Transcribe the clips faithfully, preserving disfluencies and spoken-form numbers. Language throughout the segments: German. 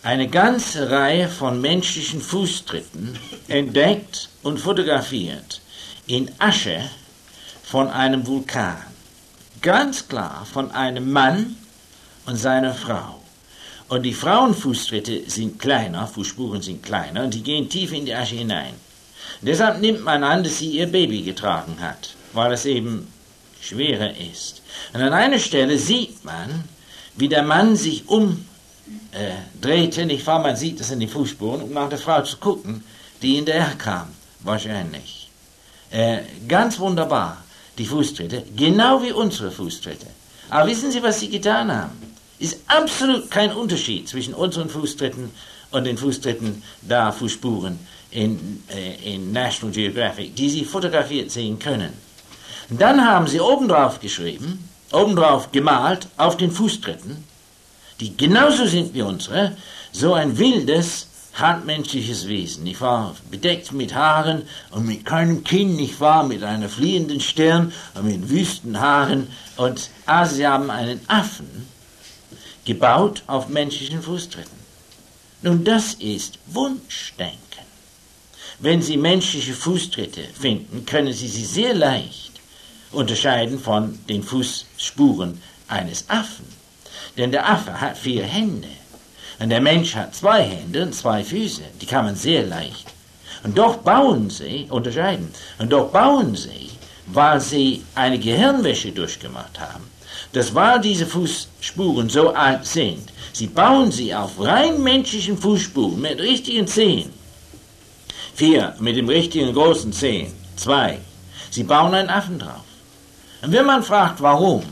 eine ganze Reihe von menschlichen Fußtritten entdeckt und fotografiert in Asche von einem Vulkan. Ganz klar von einem Mann und seiner Frau. Und die Frauenfußtritte sind kleiner, Fußspuren sind kleiner, und die gehen tief in die Asche hinein. Und deshalb nimmt man an, dass sie ihr Baby getragen hat, weil es eben schwerer ist. Und an einer Stelle sieht man, wie der Mann sich umdrehte, nicht wahr, man sieht es in den Fußspuren, um nach der Frau zu gucken, die hinterher kam, wahrscheinlich. Äh, ganz wunderbar, die Fußtritte, genau wie unsere Fußtritte. Aber wissen Sie, was sie getan haben? Ist absolut kein Unterschied zwischen unseren Fußtritten und den Fußtritten da Fußspuren in, äh, in National Geographic, die Sie fotografiert sehen können. Und dann haben sie obendrauf geschrieben, obendrauf gemalt, auf den Fußtritten, die genauso sind wie unsere, so ein wildes, handmenschliches Wesen, nicht wahr? Bedeckt mit Haaren und mit keinem Kinn, nicht wahr? Mit einer fliehenden Stirn und mit Wüstenhaaren. Und also sie haben einen Affen gebaut auf menschlichen Fußtritten. Nun, das ist Wunschdenken. Wenn Sie menschliche Fußtritte finden, können Sie sie sehr leicht unterscheiden von den Fußspuren eines Affen. Denn der Affe hat vier Hände. Und der Mensch hat zwei Hände und zwei Füße. Die kann man sehr leicht. Und doch bauen sie, unterscheiden, und doch bauen sie, weil sie eine Gehirnwäsche durchgemacht haben, dass weil diese Fußspuren so alt sind, sie bauen sie auf rein menschlichen Fußspuren mit richtigen Zehen. Vier mit dem richtigen großen Zehen. Zwei. Sie bauen einen Affen drauf. Und wenn man fragt, warum,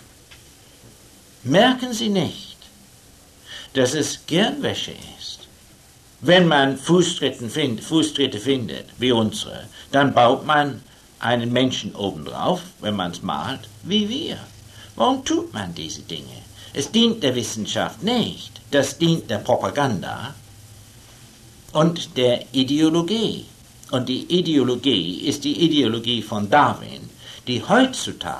merken Sie nicht, dass es Gehirnwäsche ist. Wenn man Fußtritten find, Fußtritte findet, wie unsere, dann baut man einen Menschen obendrauf, wenn man es malt, wie wir. Warum tut man diese Dinge? Es dient der Wissenschaft nicht. Das dient der Propaganda und der Ideologie. Und die Ideologie ist die Ideologie von Darwin, die heutzutage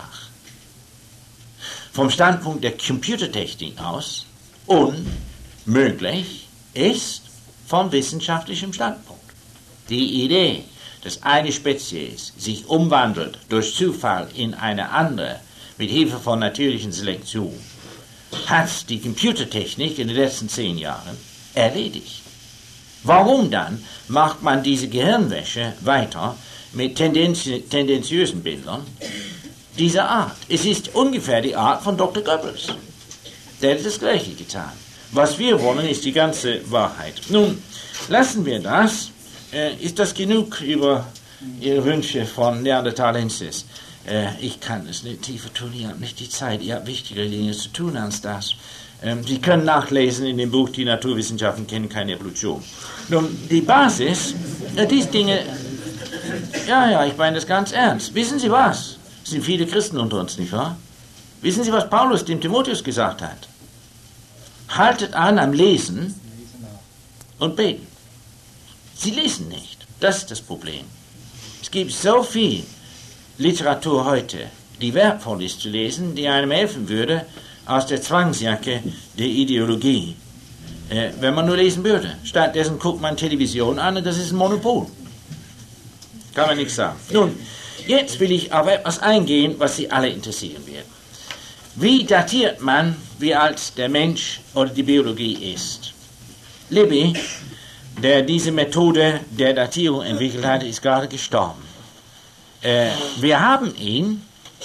vom Standpunkt der Computertechnik aus unmöglich ist vom wissenschaftlichen Standpunkt. Die Idee, dass eine Spezies sich umwandelt durch Zufall in eine andere mit Hilfe von natürlichen Selektion, hat die Computertechnik in den letzten zehn Jahren erledigt. Warum dann macht man diese Gehirnwäsche weiter mit tendenzi tendenziösen Bildern dieser Art? Es ist ungefähr die Art von Doktor Goebbels. Der hat das Gleiche getan. Was wir wollen, ist die ganze Wahrheit. Nun, lassen wir das. Äh, ist das genug über Ihre Wünsche von Neanderthalensis? Äh, ich kann es nicht tiefer tun, ihr habt nicht die Zeit, ihr habt wichtigere Dinge zu tun als das. Ähm, Sie können nachlesen in dem Buch, die Naturwissenschaften kennen keine Evolution. Nun, die Basis, äh, diese Dinge, ja, ja, ich meine das ganz ernst. Wissen Sie was? Es sind viele Christen unter uns, nicht wahr? Wissen Sie, was Paulus dem Timotheus gesagt hat? Haltet an am Lesen und beten. Sie lesen nicht. Das ist das Problem. Es gibt so viel Literatur heute, die wertvoll ist zu lesen, die einem helfen würde aus der Zwangsjacke der Ideologie, äh, wenn man nur lesen würde. Stattdessen guckt man Television an und das ist ein Monopol. Kann man nichts sagen. Nun, jetzt will ich auf etwas eingehen, was Sie alle interessieren wird. Wie datiert man, wie alt der Mensch oder die Biologie ist? Libby, der diese Methode der Datierung entwickelt hat, ist gerade gestorben. Äh, wir haben ihn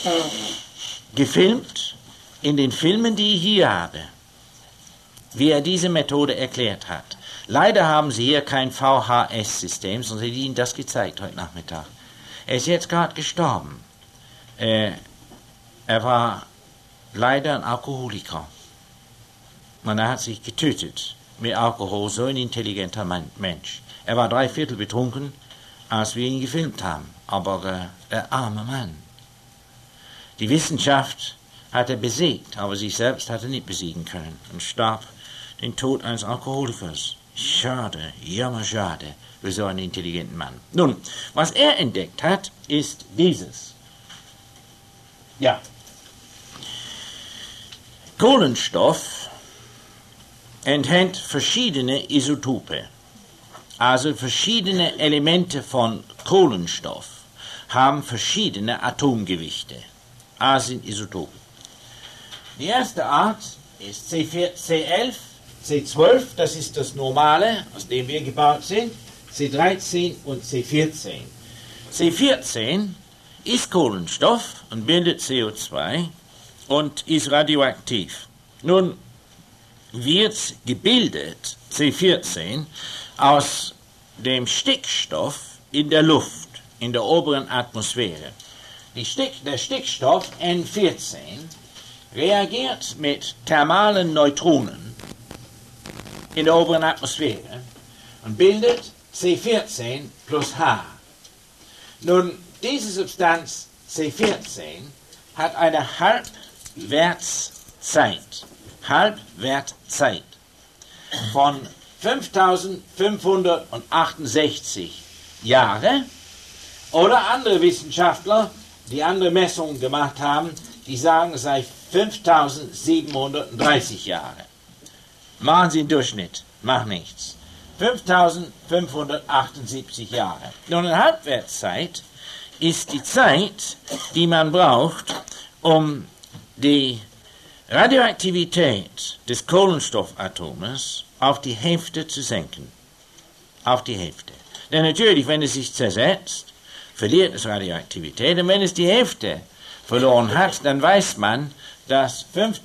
gefilmt in den Filmen, die ich hier habe, wie er diese Methode erklärt hat. Leider haben Sie hier kein V H S-System, sonst hätte ich Ihnen das gezeigt heute Nachmittag. Er ist jetzt gerade gestorben. Äh, er war leider ein Alkoholiker. Und er hat sich getötet mit Alkohol, so ein intelligenter Mann, Mensch. Er war drei Viertel betrunken, als wir ihn gefilmt haben. Aber äh, der arme Mann. Die Wissenschaft hat er besiegt, aber sich selbst hat er nicht besiegen können und starb den Tod eines Alkoholikers. Schade, jammer schade für so einen intelligenten Mann. Nun, was er entdeckt hat, ist dieses. Ja. Kohlenstoff enthält verschiedene Isotope, also verschiedene Elemente von Kohlenstoff haben verschiedene Atomgewichte, also sind Isotopen. Die erste Art ist C vier, C elf, C zwölf, das ist das Normale, aus dem wir gebaut sind, C dreizehn und C vierzehn. C vierzehn ist Kohlenstoff und bildet C O zwei und ist radioaktiv. Nun wird gebildet, C vierzehn, aus dem Stickstoff in der Luft, in der oberen Atmosphäre. Die Stick, der Stickstoff N vierzehn reagiert mit thermalen Neutronen in der oberen Atmosphäre und bildet C vierzehn plus H. Nun, diese Substanz C vierzehn hat eine Halbwertszeit, Halbwertzeit von fünftausendfünfhundertachtundsechzig Jahre, oder andere Wissenschaftler, die andere Messungen gemacht haben, die sagen, es sei fünftausendsiebenhundertdreißig Jahre. Machen Sie einen Durchschnitt, macht nichts. fünftausendfünfhundertachtundsiebzig Jahre. Nun, eine Halbwertszeit ist die Zeit, die man braucht, um die Radioaktivität des Kohlenstoffatoms auf die Hälfte zu senken. Auf die Hälfte. Denn natürlich, wenn es sich zersetzt, verliert es Radioaktivität. Und wenn es die Hälfte verloren hat, dann weiß man, dass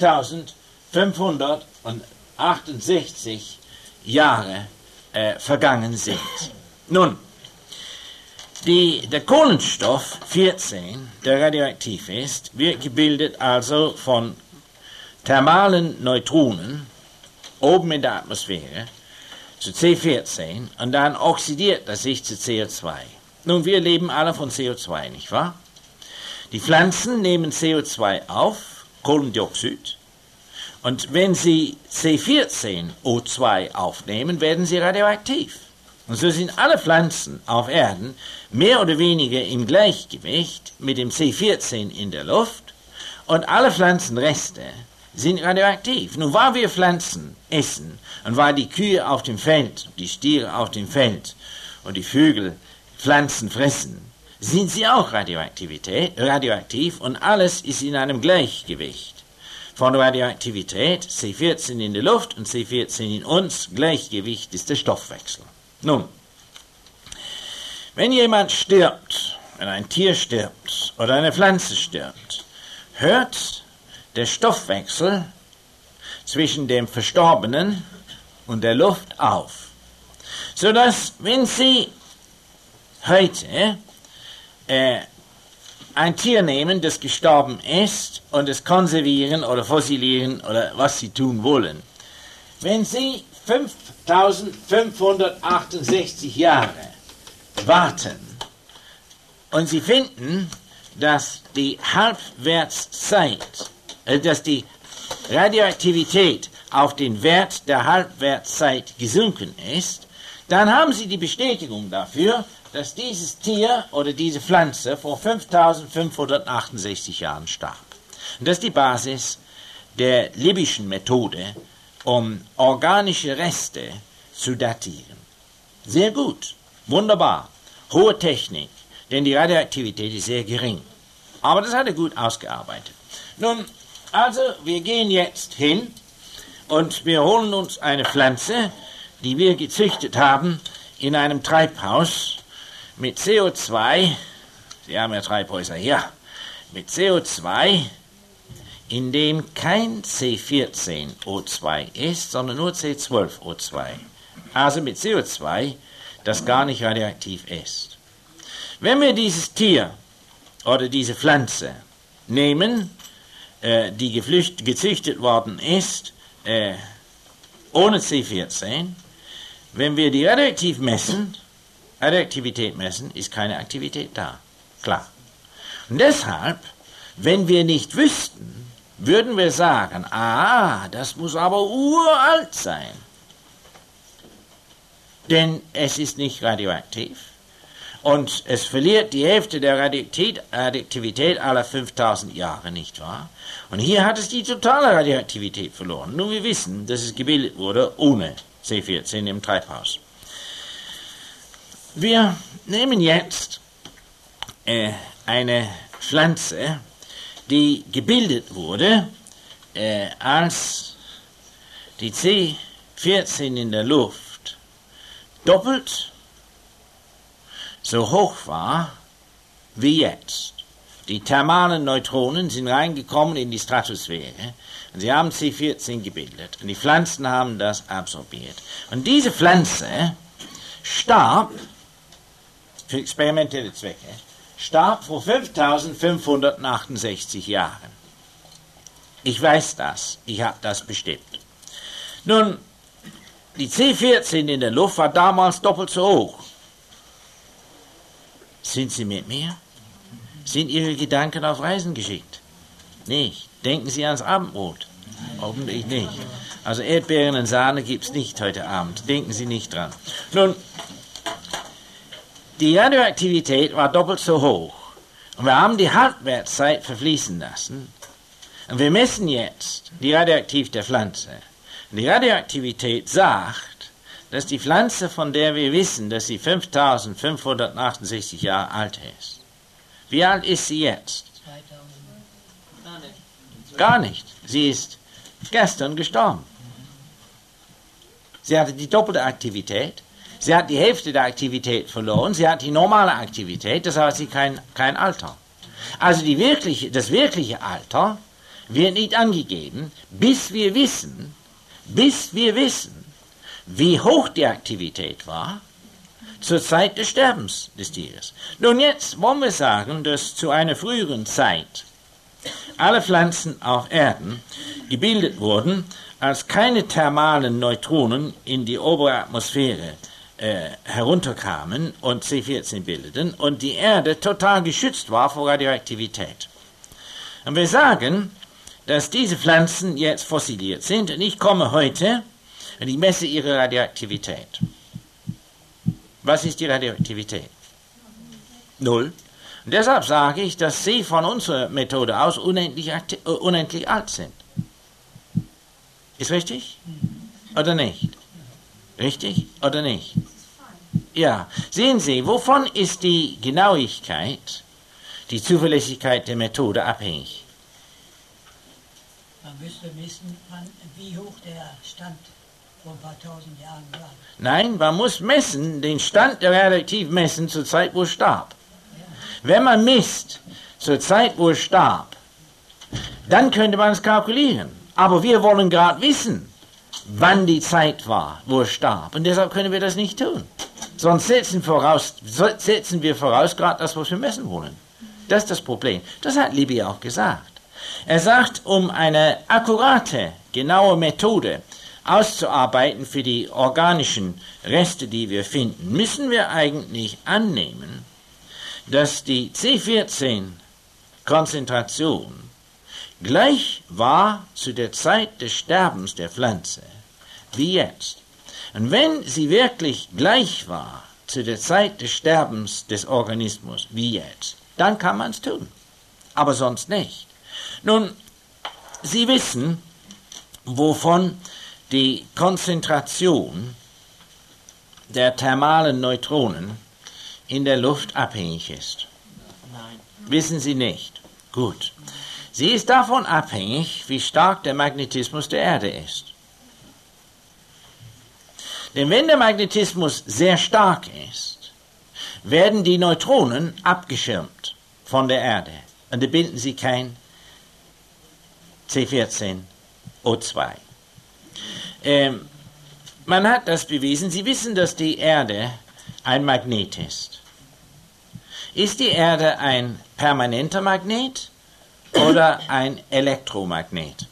fünftausendfünfhundertachtundsechzig Jahre äh, vergangen sind. Nun, die, der Kohlenstoff vierzehn, der radioaktiv ist, wird gebildet also von thermalen Neutronen oben in der Atmosphäre zu C vierzehn und dann oxidiert das sich zu C O zwei. Nun, wir leben alle von C O zwei, nicht wahr? Die Pflanzen nehmen C O zwei auf, Kohlendioxid, und wenn sie C vierzehn O zwei aufnehmen, werden sie radioaktiv. Und so sind alle Pflanzen auf Erden mehr oder weniger im Gleichgewicht mit dem C vierzehn in der Luft und alle Pflanzenreste sind radioaktiv. Nun, weil wir Pflanzen essen und weil die Kühe auf dem Feld, die Stiere auf dem Feld und die Vögel Pflanzen fressen, sind sie auch Radioaktivität, radioaktiv und alles ist in einem Gleichgewicht. Von Radioaktivität, C vierzehn in der Luft und C vierzehn in uns, Gleichgewicht ist der Stoffwechsel. Nun, wenn jemand stirbt, wenn ein Tier stirbt oder eine Pflanze stirbt, hört der Stoffwechsel zwischen dem Verstorbenen und der Luft auf. Sodass, wenn Sie heute äh, ein Tier nehmen, das gestorben ist, und es konservieren oder fossilieren oder was Sie tun wollen, wenn Sie fünftausendfünfhundertachtundsechzig Jahre warten und Sie finden, dass die Halbwertszeit, äh, dass die Radioaktivität auf den Wert der Halbwertszeit gesunken ist, dann haben Sie die Bestätigung dafür, dass dieses Tier oder diese Pflanze vor fünftausendfünfhundertachtundsechzig Jahren starb. Und das ist die Basis der Libbischen Methode, um organische Reste zu datieren. Sehr gut, wunderbar, hohe Technik, denn die Radioaktivität ist sehr gering. Aber das hat er gut ausgearbeitet. Nun, also, wir gehen jetzt hin und wir holen uns eine Pflanze, die wir gezüchtet haben in einem Treibhaus mit C O zwei, Sie haben ja Treibhäuser hier, mit C O zwei, in dem kein C vierzehn O zwei ist, sondern nur C zwölf O zwei. Also mit C O zwei, das gar nicht radioaktiv ist. Wenn wir dieses Tier oder diese Pflanze nehmen, äh, die geflücht, gezüchtet worden ist, äh, ohne C vierzehn, wenn wir die radioaktiv messen, Radioaktivität messen, ist keine Aktivität da. Klar. Und deshalb, wenn wir nicht wüssten, würden wir sagen, ah, das muss aber uralt sein. Denn es ist nicht radioaktiv und es verliert die Hälfte der Radioaktivität, Radioaktivität aller fünftausend Jahre, nicht wahr? Und hier hat es die totale Radioaktivität verloren. Nun, wir wissen, dass es gebildet wurde ohne C vierzehn im Treibhaus. Wir nehmen jetzt äh, eine Pflanze, die gebildet wurde, äh, als die C vierzehn in der Luft doppelt so hoch war wie jetzt. Die thermalen Neutronen sind reingekommen in die Stratosphäre und sie haben C vierzehn gebildet und die Pflanzen haben das absorbiert. Und diese Pflanze starb, für experimentelle Zwecke, starb vor fünftausendfünfhundertachtundsechzig Jahren. Ich weiß das, ich habe das bestimmt. Nun, die C vierzehn in der Luft war damals doppelt so hoch. Sind Sie mit mir? Sind Ihre Gedanken auf Reisen geschickt? Nicht. Denken Sie ans Abendbrot? Hoffentlich nicht. Also Erdbeeren und Sahne gibt es nicht heute Abend. Denken Sie nicht dran. Nun, die Radioaktivität war doppelt so hoch. Und wir haben die Halbwertszeit verfließen lassen. Und wir messen jetzt die Radioaktivität der Pflanze. Und die Radioaktivität sagt, dass die Pflanze, von der wir wissen, dass sie fünftausendfünfhundertachtundsechzig Jahre alt ist. Wie alt ist sie jetzt? Gar nicht. Sie ist gestern gestorben. Sie hatte die doppelte Aktivität. Sie hat die Hälfte der Aktivität verloren. Sie hat die normale Aktivität, das heißt, sie kein, kein Alter. Also die wirkliche, das wirkliche Alter wird nicht angegeben, bis wir wissen, bis wir wissen, wie hoch die Aktivität war zur Zeit des Sterbens des Tieres. Nun jetzt wollen wir sagen, dass zu einer früheren Zeit alle Pflanzen auf Erden gebildet wurden, als keine thermalen Neutronen in die obere Atmosphäre äh, herunterkamen und C vierzehn bildeten und die Erde total geschützt war vor Radioaktivität. Und wir sagen, dass diese Pflanzen jetzt fossiliert sind und ich komme heute und ich messe ihre Radioaktivität. Was ist die Radioaktivität? Null. Und deshalb sage ich, dass sie von unserer Methode aus unendlich, akti- uh, unendlich alt sind. Ist richtig? Oder nicht? Richtig oder nicht? Ja. Sehen Sie, wovon ist die Genauigkeit, die Zuverlässigkeit der Methode abhängig? Man müsste wissen, wie hoch der Stand vor ein paar tausend Jahren war. Nein, man muss messen, den Stand der Radioaktivität messen zur Zeit, wo es starb. Wenn man misst zur Zeit, wo es starb, dann könnte man es kalkulieren. Aber wir wollen gerade wissen, wann die Zeit war, wo es starb. Und deshalb können wir das nicht tun. Sonst setzen, voraus, setzen wir voraus gerade das, was wir messen wollen. Das ist das Problem. Das hat Libby auch gesagt. Er sagt, um eine akkurate, genaue Methode auszuarbeiten für die organischen Reste, die wir finden, müssen wir eigentlich annehmen, dass die C vierzehn Konzentration gleich war zu der Zeit des Sterbens der Pflanze wie jetzt. Und wenn sie wirklich gleich war zu der Zeit des Sterbens des Organismus wie jetzt, dann kann man es tun, aber sonst nicht. Nun, Sie wissen, wovon die Konzentration der thermalen Neutronen in der Luft abhängig ist. Nein. Wissen Sie nicht? Gut. Sie ist davon abhängig, wie stark der Magnetismus der Erde ist. Denn wenn der Magnetismus sehr stark ist, werden die Neutronen abgeschirmt von der Erde. Und da bilden sie kein C vierzehn O zwei. Ähm, man hat das bewiesen. Sie wissen, dass die Erde ein Magnet ist. Ist die Erde ein permanenter Magnet oder ein Elektromagnet?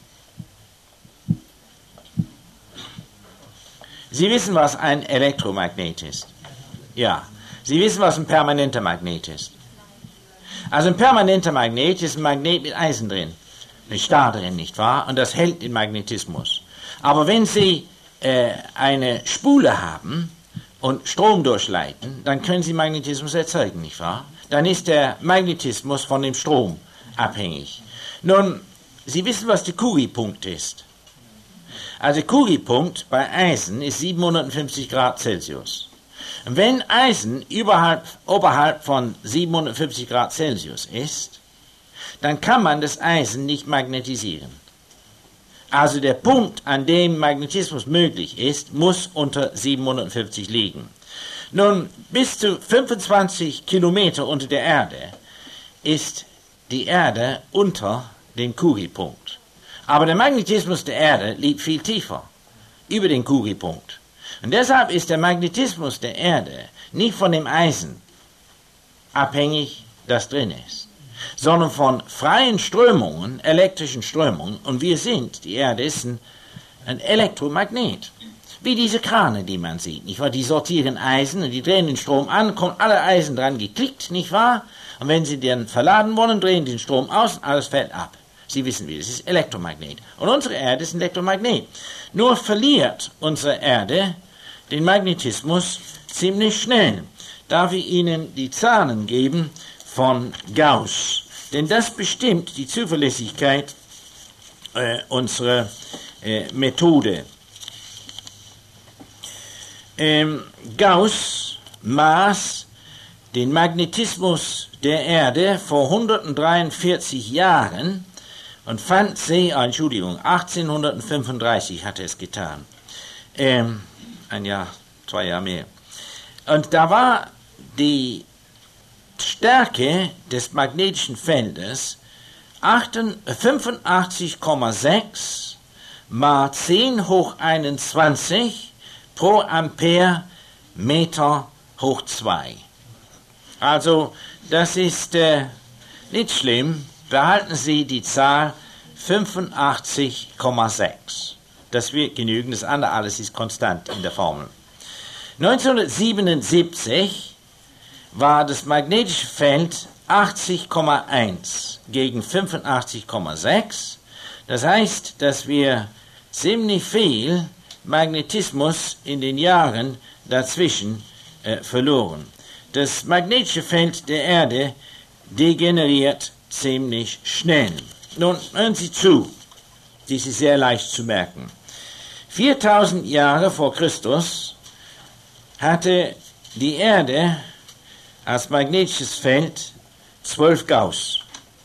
Sie wissen, was ein Elektromagnet ist. Ja. Sie wissen, was ein permanenter Magnet ist. Also ein permanenter Magnet ist ein Magnet mit Eisen drin, mit Stahl drin, nicht wahr? Und das hält den Magnetismus. Aber wenn Sie äh, eine Spule haben und Strom durchleiten, dann können Sie Magnetismus erzeugen, nicht wahr? Dann ist der Magnetismus von dem Strom abhängig. Nun, Sie wissen, was der Curie-Punkt ist. Also der Curie-Punkt bei Eisen ist siebenhundertfünfzig Grad Celsius. Und wenn Eisen überhalb, oberhalb von siebenhundertfünfzig Grad Celsius ist, dann kann man das Eisen nicht magnetisieren. Also der Punkt, an dem Magnetismus möglich ist, muss unter siebenhundertfünfzig liegen. Nun, bis zu fünfundzwanzig Kilometer unter der Erde ist die Erde unter dem Curie-Punkt. Aber der Magnetismus der Erde liegt viel tiefer, über den Curie-Punkt. Und deshalb ist der Magnetismus der Erde nicht von dem Eisen abhängig, das drin ist, sondern von freien Strömungen, elektrischen Strömungen. Und wir sind, die Erde ist ein, ein Elektromagnet. Wie diese Krane, die man sieht, nicht wahr? Die sortieren Eisen und die drehen den Strom an, kommen alle Eisen dran geklickt, nicht wahr? Und wenn sie den verladen wollen, drehen den Strom aus und alles fällt ab. Sie wissen wie, das ist Elektromagnet. Und unsere Erde ist ein Elektromagnet. Nur verliert unsere Erde den Magnetismus ziemlich schnell. Darf ich Ihnen die Zahlen geben von Gauss? Denn das bestimmt die Zuverlässigkeit äh, unserer äh, Methode. Ähm, Gauss maß den Magnetismus der Erde vor hundertdreiundvierzig Jahren und fand sie, ah, Entschuldigung, achtzehnhundertfünfunddreißig hat er es getan. Ähm, ein Jahr, zwei Jahre mehr. Und da war die Stärke des magnetischen Feldes fünfundachtzig Komma sechs mal zehn hoch einundzwanzig pro Ampere Meter hoch zwei. Also, das ist äh, nicht schlimm. Behalten Sie die Zahl fünfundachtzig Komma sechs. Das wird genügen, das andere alles ist konstant in der Formel. neunzehnhundertsiebenundsiebzig war das magnetische Feld achtzig Komma eins gegen fünfundachtzig Komma sechs. Das heißt, dass wir ziemlich viel Magnetismus in den Jahren dazwischen äh, verloren. Das magnetische Feld der Erde degeneriert ziemlich schnell. Nun, hören Sie zu, dies ist sehr leicht zu merken. viertausend Jahre vor Christus hatte die Erde als magnetisches Feld zwölf Gauss.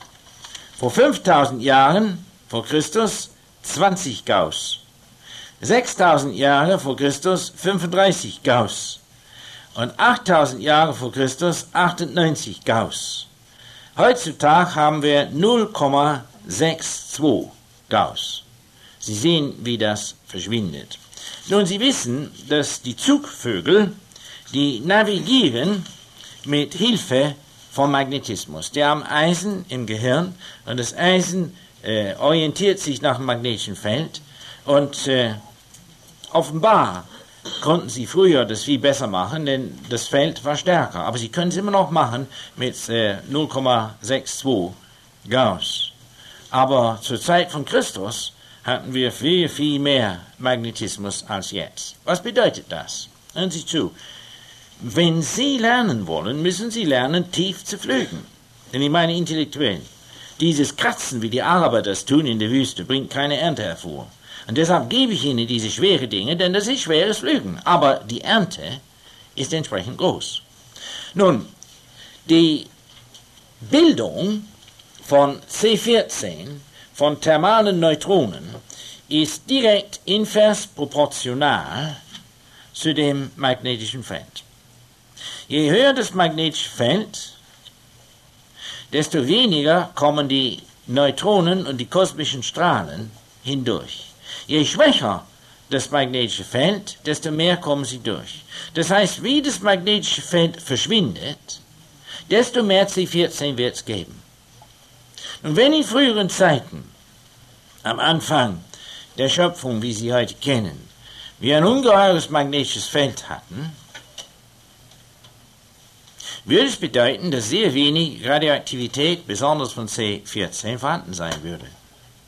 Vor fünftausend Jahren vor Christus zwanzig Gauss. sechstausend Jahre vor Christus fünfunddreißig Gauss. Und achttausend Jahre vor Christus achtundneunzig Gauss. Heutzutage haben wir null Komma zweiundsechzig Gauss. Sie sehen, wie das verschwindet. Nun, Sie wissen, dass die Zugvögel, die navigieren mit Hilfe vom Magnetismus. Die haben Eisen im Gehirn und das Eisen äh, orientiert sich nach dem magnetischen Feld und äh, offenbar konnten sie früher das viel besser machen, denn das Feld war stärker. Aber sie können es immer noch machen mit äh, null Komma zweiundsechzig Gauss. Aber zur Zeit von Christus hatten wir viel, viel mehr Magnetismus als jetzt. Was bedeutet das? Hören Sie zu. Wenn Sie lernen wollen, müssen Sie lernen, tief zu fliegen. Denn ich meine intellektuell. Dieses Kratzen, wie die Araber das tun in der Wüste, bringt keine Ernte hervor. Und deshalb gebe ich Ihnen diese schweren Dinge, denn das ist schweres Flügen. Aber die Ernte ist entsprechend groß. Nun, die Bildung von C vierzehn, von thermalen Neutronen, ist direkt invers proportional zu dem magnetischen Feld. Je höher das magnetische Feld, desto weniger kommen die Neutronen und die kosmischen Strahlen hindurch. Je schwächer das magnetische Feld, desto mehr kommen sie durch. Das heißt, wie das magnetische Feld verschwindet, desto mehr C vierzehn wird es geben. Und wenn in früheren Zeiten, am Anfang der Schöpfung, wie Sie heute kennen, wir ein ungeheures magnetisches Feld hatten, würde es bedeuten, dass sehr wenig Radioaktivität, besonders von C vierzehn, vorhanden sein würde.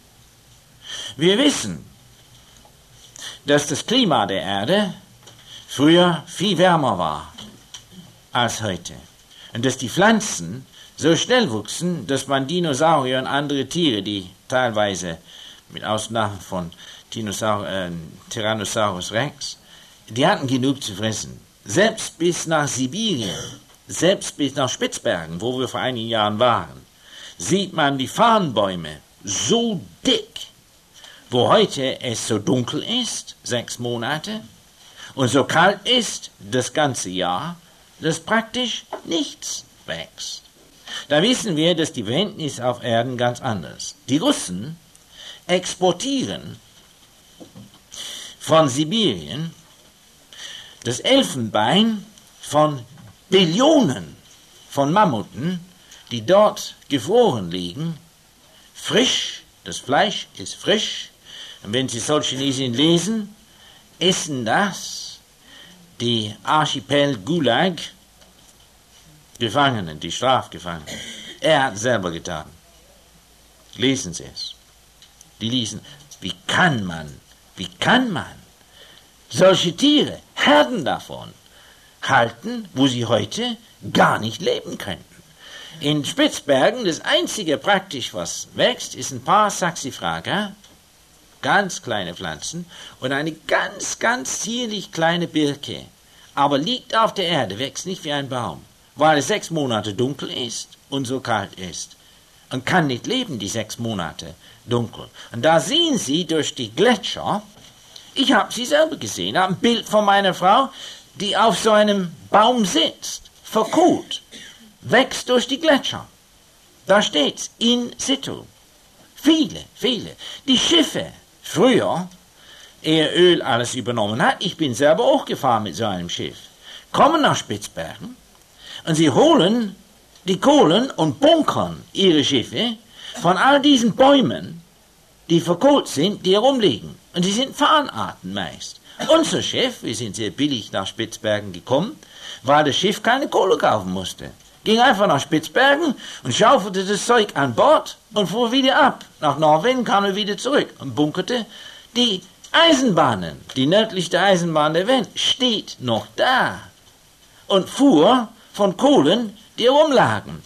Wir wissen, dass das Klima der Erde früher viel wärmer war als heute. Und dass die Pflanzen so schnell wuchsen, dass man Dinosaurier und andere Tiere, die teilweise, mit Ausnahme von Dinosaur, äh, Tyrannosaurus Rex, die hatten genug zu fressen. Selbst bis nach Sibirien, selbst bis nach Spitzbergen, wo wir vor einigen Jahren waren, sieht man die Farnbäume so dick, wo heute es so dunkel ist, sechs Monate, und so kalt ist das ganze Jahr, dass praktisch nichts wächst. Da wissen wir, dass die Verhältnisse auf Erden ganz anders. Die Russen exportieren von Sibirien das Elfenbein von Billionen von Mammuten, die dort gefroren liegen, frisch, das Fleisch ist frisch, und wenn Sie Solzhenitsyn lesen, essen das die Archipel Gulag Gefangenen, die Strafgefangenen. Er hat selber getan. Lesen Sie es. Die lesen, wie kann man, wie kann man solche Tiere, Herden davon, halten, wo sie heute gar nicht leben könnten. In Spitzbergen, das einzige praktisch, was wächst, ist ein paar Saxifraga, ganz kleine Pflanzen, und eine ganz, ganz zierlich kleine Birke, aber liegt auf der Erde, wächst nicht wie ein Baum, weil es sechs Monate dunkel ist und so kalt ist. Und kann nicht leben, die sechs Monate dunkel. Und da sehen Sie durch die Gletscher, ich habe sie selber gesehen, habe ein Bild von meiner Frau, die auf so einem Baum sitzt, verkohlt, wächst durch die Gletscher. Da steht's, in situ. Viele, viele. Die Schiffe, früher, ehe Öl alles übernommen hat, ich bin selber auch gefahren mit so einem Schiff, kommen nach Spitzbergen und sie holen die Kohlen und bunkern ihre Schiffe von all diesen Bäumen, die verkohlt sind, die herumliegen. Und sie sind Farnarten meist. Unser Schiff, wir sind sehr billig nach Spitzbergen gekommen, weil das Schiff keine Kohle kaufen musste. Ging einfach nach Spitzbergen und schaufelte das Zeug an Bord und fuhr wieder ab. Nach Norwegen kam er wieder zurück und bunkerte die Eisenbahnen. Die nördlichste Eisenbahn der Welt steht noch da und fuhr von Kohlen, die herumlagen.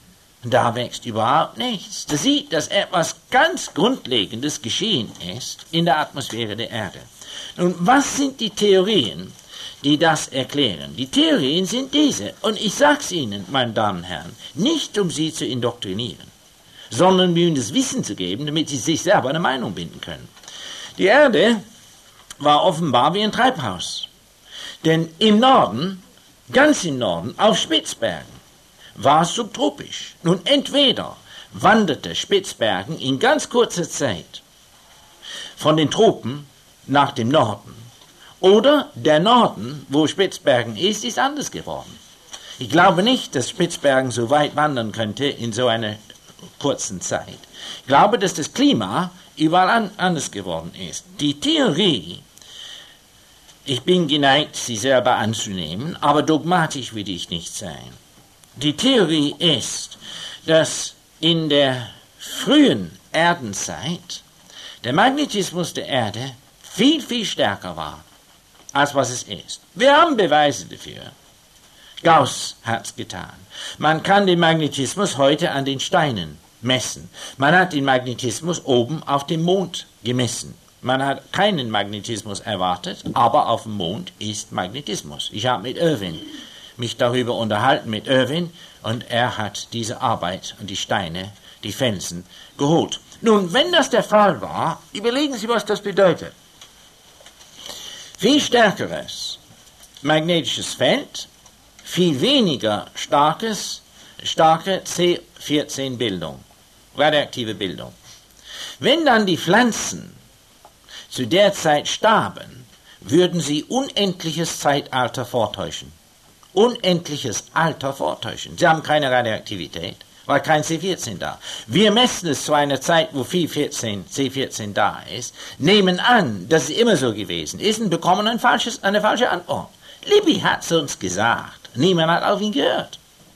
Da wächst überhaupt nichts. Das sieht, dass etwas ganz Grundlegendes geschehen ist in der Atmosphäre der Erde. Nun, was sind die Theorien, die das erklären? Die Theorien sind diese. Und ich sag's Ihnen, meine Damen und Herren, nicht um Sie zu indoktrinieren, sondern um Ihnen das Wissen zu geben, damit Sie sich selber eine Meinung binden können. Die Erde war offenbar wie ein Treibhaus. Denn im Norden, ganz im Norden, auf Spitzbergen, war es subtropisch. Nun, entweder wanderte Spitzbergen in ganz kurzer Zeit von den Tropen nach dem Norden, oder der Norden, wo Spitzbergen ist, ist anders geworden. Ich glaube nicht, dass Spitzbergen so weit wandern könnte in so einer kurzen Zeit. Ich glaube, dass das Klima überall an, anders geworden ist. Die Theorie, ich bin geneigt, sie selber anzunehmen, aber dogmatisch will ich nicht sein. Die Theorie ist, dass in der frühen Erdenzeit der Magnetismus der Erde viel, viel stärker war, als was es ist. Wir haben Beweise dafür. Gauss hat es getan. Man kann den Magnetismus heute an den Steinen messen. Man hat den Magnetismus oben auf dem Mond gemessen. Man hat keinen Magnetismus erwartet, aber auf dem Mond ist Magnetismus. Ich habe mit Irwin mich darüber unterhalten mit Irwin und er hat diese Arbeit und die Steine, die Felsen geholt. Nun, wenn das der Fall war, überlegen Sie, was das bedeutet. Viel stärkeres magnetisches Feld, viel weniger starkes, starke C vierzehn Bildung, radioaktive Bildung. Wenn dann die Pflanzen zu der Zeit starben, würden sie unendliches Zeitalter vortäuschen. Unendliches Alter vortäuschen. Sie haben keine Radioaktivität, weil kein C vierzehn da. Wir messen es zu einer Zeit, wo viel vierzehn, C vierzehn da ist, nehmen an, dass es immer so gewesen ist und bekommen ein falsches, eine falsche Antwort. Libby hat es uns gesagt. Niemand hat auf ihn gehört.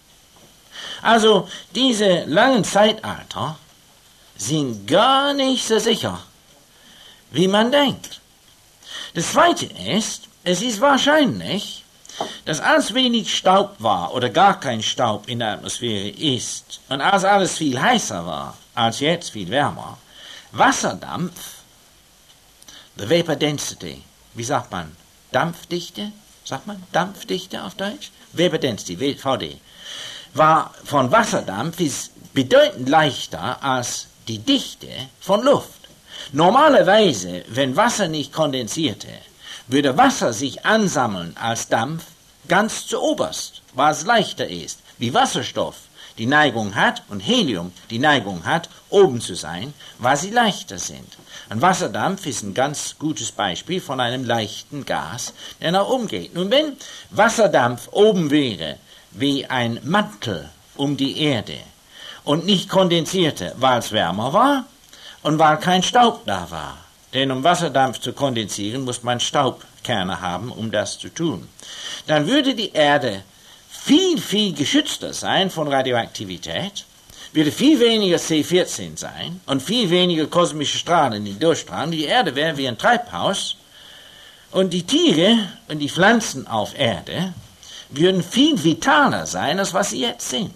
Also diese langen Zeitalter sind gar nicht so sicher, wie man denkt. Das Zweite ist, Es ist wahrscheinlich, dass als wenig Staub war oder gar kein Staub in der Atmosphäre ist und als alles viel heißer war als jetzt, viel wärmer, Wasserdampf, the vapor density, wie sagt man, Dampfdichte, sagt man Dampfdichte auf Deutsch? Vapor density, V D, war von Wasserdampf ist bedeutend leichter als die Dichte von Luft. Normalerweise, wenn Wasser nicht kondensierte, würde Wasser sich ansammeln als Dampf ganz zu oberst, weil es leichter ist, wie Wasserstoff die Neigung hat und Helium die Neigung hat, oben zu sein, weil sie leichter sind. Ein Wasserdampf ist ein ganz gutes Beispiel von einem leichten Gas, der nach oben geht. Nun, wenn Wasserdampf oben wäre, wie ein Mantel um die Erde und nicht kondensierte, weil es wärmer war und weil kein Staub da war. Denn um Wasserdampf zu kondensieren, muss man Staubkerne haben, um das zu tun. Dann würde die Erde viel, viel geschützter sein von Radioaktivität, würde viel weniger C vierzehn sein und viel weniger kosmische Strahlen, die durchstrahlen. Die Erde wäre wie ein Treibhaus und die Tiere und die Pflanzen auf Erde würden viel vitaler sein, als was sie jetzt sind.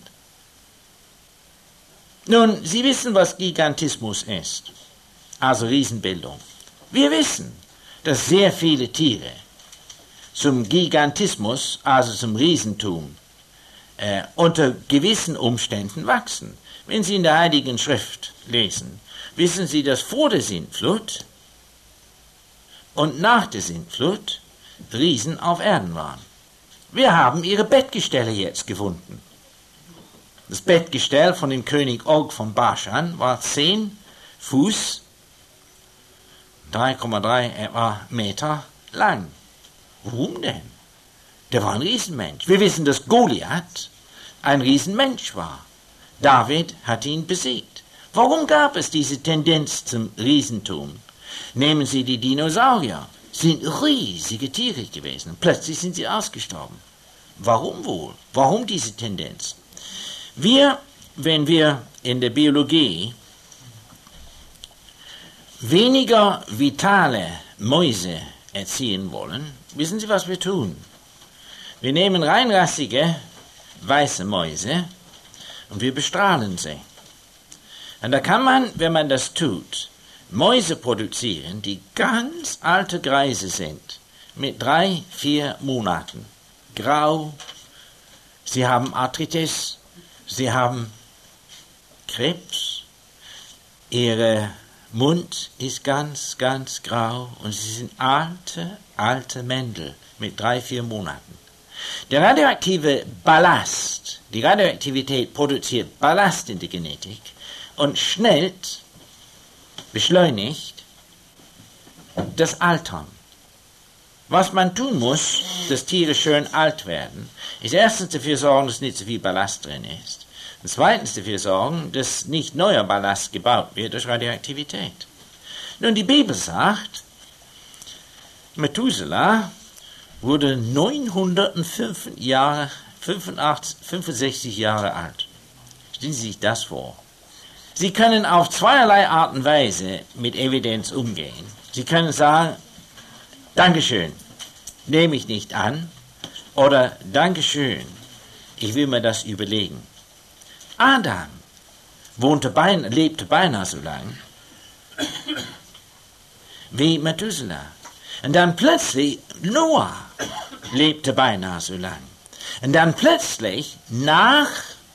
Nun, Sie wissen, was Gigantismus ist, also Riesenbildung. Wir wissen, dass sehr viele Tiere zum Gigantismus, also zum Riesentum, äh, unter gewissen Umständen wachsen. Wenn Sie in der Heiligen Schrift lesen, wissen Sie, dass vor der Sintflut und nach der Sintflut Riesen auf Erden waren. Wir haben ihre Bettgestelle jetzt gefunden. Das Bettgestell von dem König Og von Baschan war zehn Fuß, drei Komma drei etwa Meter lang. Warum denn? Der war ein Riesenmensch. Wir wissen, dass Goliath ein Riesenmensch war. David hat ihn besiegt. Warum gab es diese Tendenz zum Riesentum? Nehmen Sie die Dinosaurier. Sind riesige Tiere gewesen. Plötzlich sind sie ausgestorben. Warum wohl? Warum diese Tendenz? Wir, wenn wir in der Biologie weniger vitale Mäuse erziehen wollen, wissen Sie, was wir tun? Wir nehmen reinrassige, weiße Mäuse und wir bestrahlen sie. Und da kann man, wenn man das tut, Mäuse produzieren, die ganz alte Greise sind, mit drei, vier Monaten. Grau, sie haben Arthritis, sie haben Krebs, ihr Mund ist ganz, ganz grau und sie sind alte, alte Mändel mit drei, vier Monaten. Der radioaktive Ballast, die Radioaktivität produziert Ballast in der Genetik und schnellt, beschleunigt das Altern. Was man tun muss, dass Tiere schön alt werden, ist erstens dafür sorgen, dass nicht so viel Ballast drin ist. Und zweitens dafür sorgen, dass nicht neuer Ballast gebaut wird durch Radioaktivität. Nun, die Bibel sagt, Methuselah wurde neunhundertfünf Jahre, fünfundachtzig, fünfundsechzig Jahre alt. Stellen Sie sich das vor. Sie können auf zweierlei Art und Weise mit Evidenz umgehen. Sie können sagen, Dankeschön, nehme ich nicht an, oder Dankeschön, ich will mir das überlegen. Adam wohnte bein, lebte beinahe so lang wie Methuselah. Und dann plötzlich Noah lebte beinahe so lang. Und dann plötzlich nach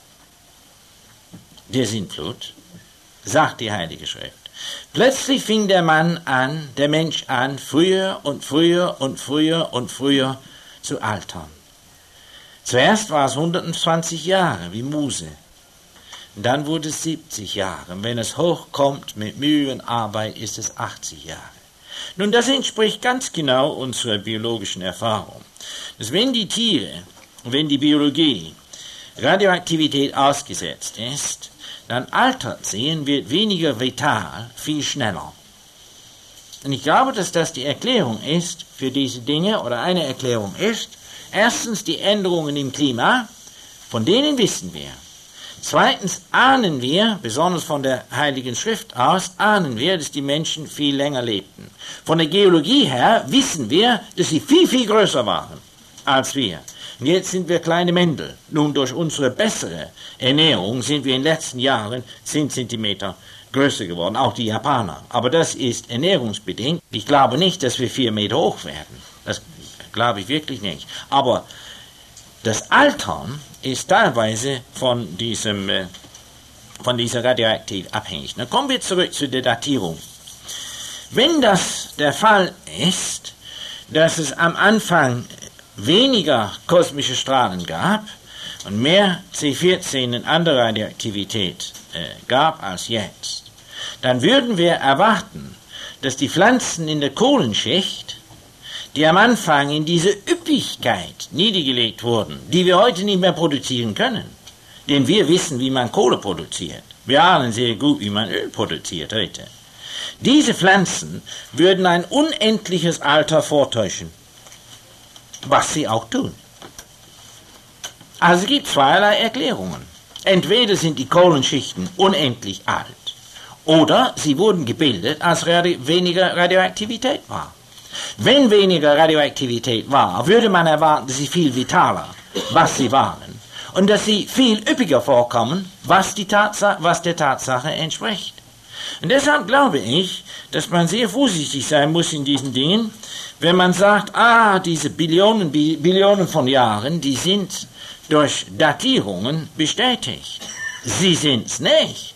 der Sintflut, sagt die Heilige Schrift, plötzlich fing der Mann an, der Mensch an, früher und früher und früher und früher zu altern. Zuerst war es hundertzwanzig Jahre, wie Mose. Und dann wurde es siebzig Jahre. Und wenn es hochkommt mit Mühe und Arbeit, ist es achtzig Jahre. Nun, das entspricht ganz genau unserer biologischen Erfahrung. Dass wenn die Tiere, wenn die Biologie Radioaktivität ausgesetzt ist, dann altert sie und wird weniger vital, viel schneller. Und ich glaube, dass das die Erklärung ist für diese Dinge, oder eine Erklärung ist, erstens die Änderungen im Klima, von denen wissen wir. Zweitens ahnen wir, besonders von der Heiligen Schrift aus, ahnen wir, dass die Menschen viel länger lebten. Von der Geologie her wissen wir, dass sie viel, viel größer waren als wir. Und jetzt sind wir kleine Mendel. Nun, durch unsere bessere Ernährung sind wir in den letzten Jahren zehn Zentimeter größer geworden, auch die Japaner. Aber das ist ernährungsbedingt. Ich glaube nicht, dass wir vier Meter hoch werden. Das glaube ich wirklich nicht. Aber das Altern ist teilweise von, diesem, äh, von dieser Radioaktivität abhängig. Dann kommen wir zurück zu der Datierung. Wenn das der Fall ist, dass es am Anfang weniger kosmische Strahlen gab und mehr C vierzehn und andere Radioaktivität äh, gab als jetzt, dann würden wir erwarten, dass die Pflanzen in der Kohlenschicht, die am Anfang in diese Üppigkeit niedergelegt wurden, die wir heute nicht mehr produzieren können, denn wir wissen, wie man Kohle produziert. Wir ahnen sehr gut, wie man Öl produziert heute. Diese Pflanzen würden ein unendliches Alter vortäuschen, was sie auch tun. Also es gibt zweierlei Erklärungen. Entweder sind die Kohlenschichten unendlich alt, oder sie wurden gebildet, als radio- weniger Radioaktivität war. Wenn weniger Radioaktivität war, würde man erwarten, dass sie viel vitaler, was sie waren, und dass sie viel üppiger vorkommen, was, die Tatsache, was der Tatsache entspricht. Und deshalb glaube ich, dass man sehr vorsichtig sein muss in diesen Dingen, wenn man sagt, ah, diese Billionen, Billionen von Jahren, die sind durch Datierungen bestätigt. Sie sind's nicht.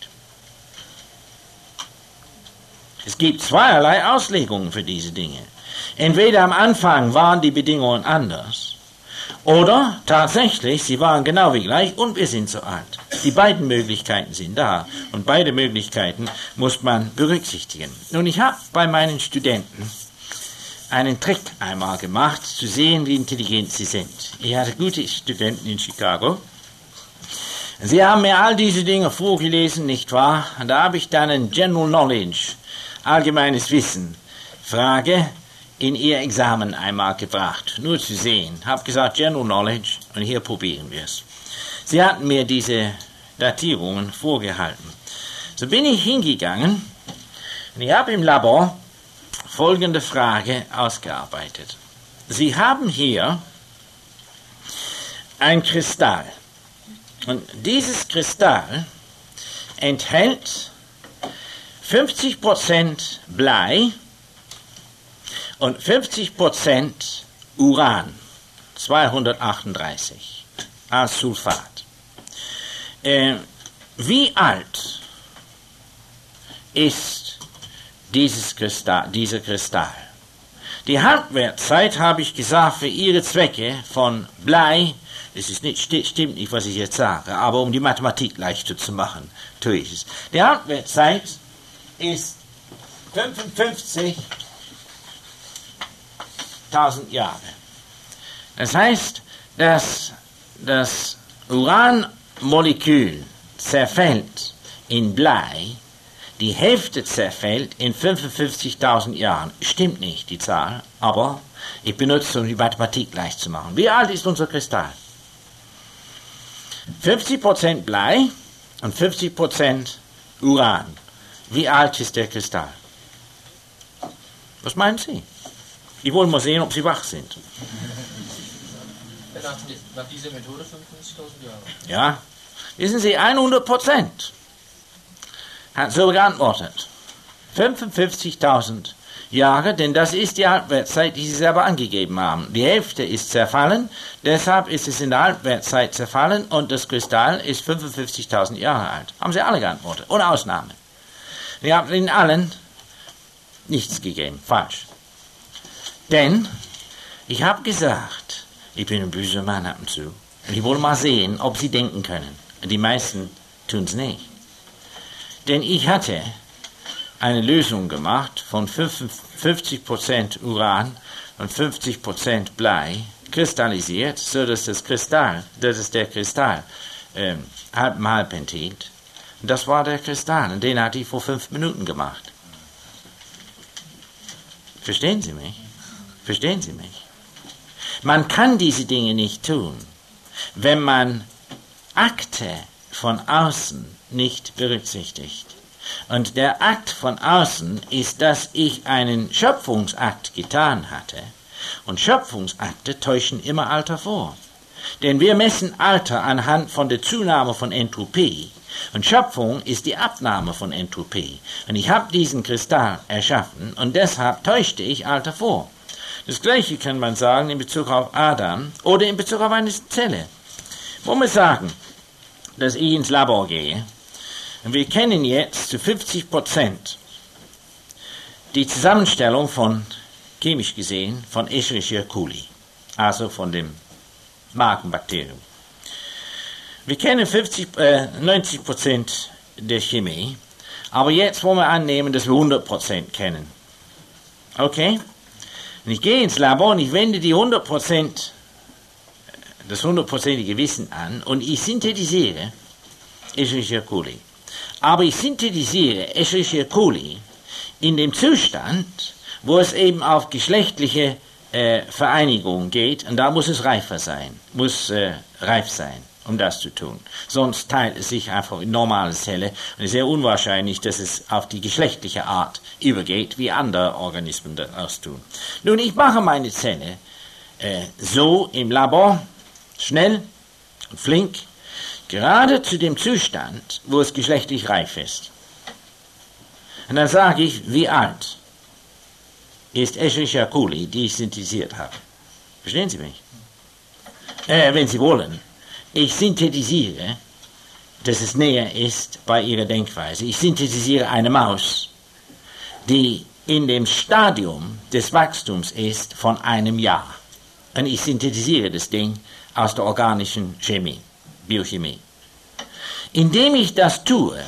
Es gibt zweierlei Auslegungen für diese Dinge. Entweder am Anfang waren die Bedingungen anders, oder tatsächlich, sie waren genau wie gleich und wir sind so alt. Die beiden Möglichkeiten sind da und beide Möglichkeiten muss man berücksichtigen. Nun, ich habe bei meinen Studenten einen Trick einmal gemacht, zu sehen, wie intelligent sie sind. Ich hatte gute Studenten in Chicago. Sie haben mir all diese Dinge vorgelesen, nicht wahr? Und da habe ich dann ein General Knowledge, allgemeines Wissen, Frage in ihr Examen einmal gebracht, nur zu sehen. Habe gesagt, General Knowledge, und hier probieren wir es. Sie hatten mir diese Datierungen vorgehalten. So bin ich hingegangen und ich habe im Labor folgende Frage ausgearbeitet. Sie haben hier ein Kristall. Und dieses Kristall enthält fünfzig Prozent Blei und fünfzig Prozent Uran, zweihundertachtunddreißig, als Sulfat. Äh, wie alt ist dieses Kristall, dieser Kristall? Die Halbwertszeit, habe ich gesagt, für Ihre Zwecke von Blei, es ist nicht, stimmt nicht, was ich jetzt sage, aber um die Mathematik leichter zu machen, tue ich es. Die Halbwertszeit ist fünfundfünfzigtausend Jahre. Das heißt, dass das Uranmolekül zerfällt in Blei, die Hälfte zerfällt in fünfundfünfzigtausend Jahren. Stimmt nicht, die Zahl, aber ich benutze es, um die Mathematik leicht zu machen. Wie alt ist unser Kristall? fünfzig Prozent Blei und fünfzig Prozent Uran. Wie alt ist der Kristall? Was meinen Sie? Ich wollte mal sehen, ob Sie wach sind. Nach, nach dieser Methode fünfundfünfzigtausend Jahre. Ja, wissen Sie, hundert Prozent hat so geantwortet. fünfundfünfzigtausend Jahre, denn das ist die Halbwertszeit, die Sie selber angegeben haben. Die Hälfte ist zerfallen, deshalb ist es in der Halbwertszeit zerfallen und das Kristall ist fünfundfünfzigtausend Jahre alt. Haben Sie alle geantwortet, ohne Ausnahme. Wir haben Ihnen allen nichts gegeben, falsch. Denn ich habe gesagt, ich bin ein böser Mann ab und zu. Und ich wollte mal sehen, ob Sie denken können. Die meisten tun es nicht. Denn ich hatte eine Lösung gemacht von fünfundfünfzig Prozent Uran und fünfzig Prozent Blei, kristallisiert, so dass das Kristall, das ist der Kristall, äh, halb um halb enthielt. Und das war der Kristall, und den hatte ich vor fünf Minuten gemacht. Verstehen Sie mich? Verstehen Sie mich? Man kann diese Dinge nicht tun, wenn man Akte von außen nicht berücksichtigt. Und der Akt von außen ist, dass ich einen Schöpfungsakt getan hatte. Und Schöpfungsakte täuschen immer Alter vor. Denn wir messen Alter anhand von der Zunahme von Entropie. Und Schöpfung ist die Abnahme von Entropie. Und ich habe diesen Kristall erschaffen und deshalb täuschte ich Alter vor. Das Gleiche kann man sagen in Bezug auf Adam oder in Bezug auf eine Zelle. Wo wir sagen, dass ich ins Labor gehe, und wir kennen jetzt zu fünfzig Prozent die Zusammenstellung von, chemisch gesehen, von Escherichia coli, also von dem Magenbakterium. Wir kennen fünfzig, äh, neunzig Prozent der Chemie, aber jetzt wollen wir annehmen, dass wir hundert Prozent kennen. Okay? Und ich gehe ins Labor und ich wende die hundert Prozent, das hundertprozentige Wissen an und ich synthetisiere Escherichia coli. Aber ich synthetisiere Escherichia coli in dem Zustand, wo es eben auf geschlechtliche äh, Vereinigung geht, und da muss es reifer sein, muss äh, reif sein, um das zu tun. Sonst teilt es sich einfach in normale Zelle und es ist sehr unwahrscheinlich, dass es auf die geschlechtliche Art übergeht, wie andere Organismen das tun. Nun, ich mache meine Zelle äh, so im Labor, schnell und flink, gerade zu dem Zustand, wo es geschlechtlich reif ist. Und dann sage ich, wie alt ist Escherichia coli, die ich synthetisiert habe. Verstehen Sie mich? Äh, wenn Sie wollen. Ich synthetisiere, dass es näher ist bei Ihrer Denkweise. Ich synthetisiere eine Maus, die in dem Stadium des Wachstums ist von einem Jahr. Und ich synthetisiere das Ding aus der organischen Chemie, Biochemie. Indem ich das tue,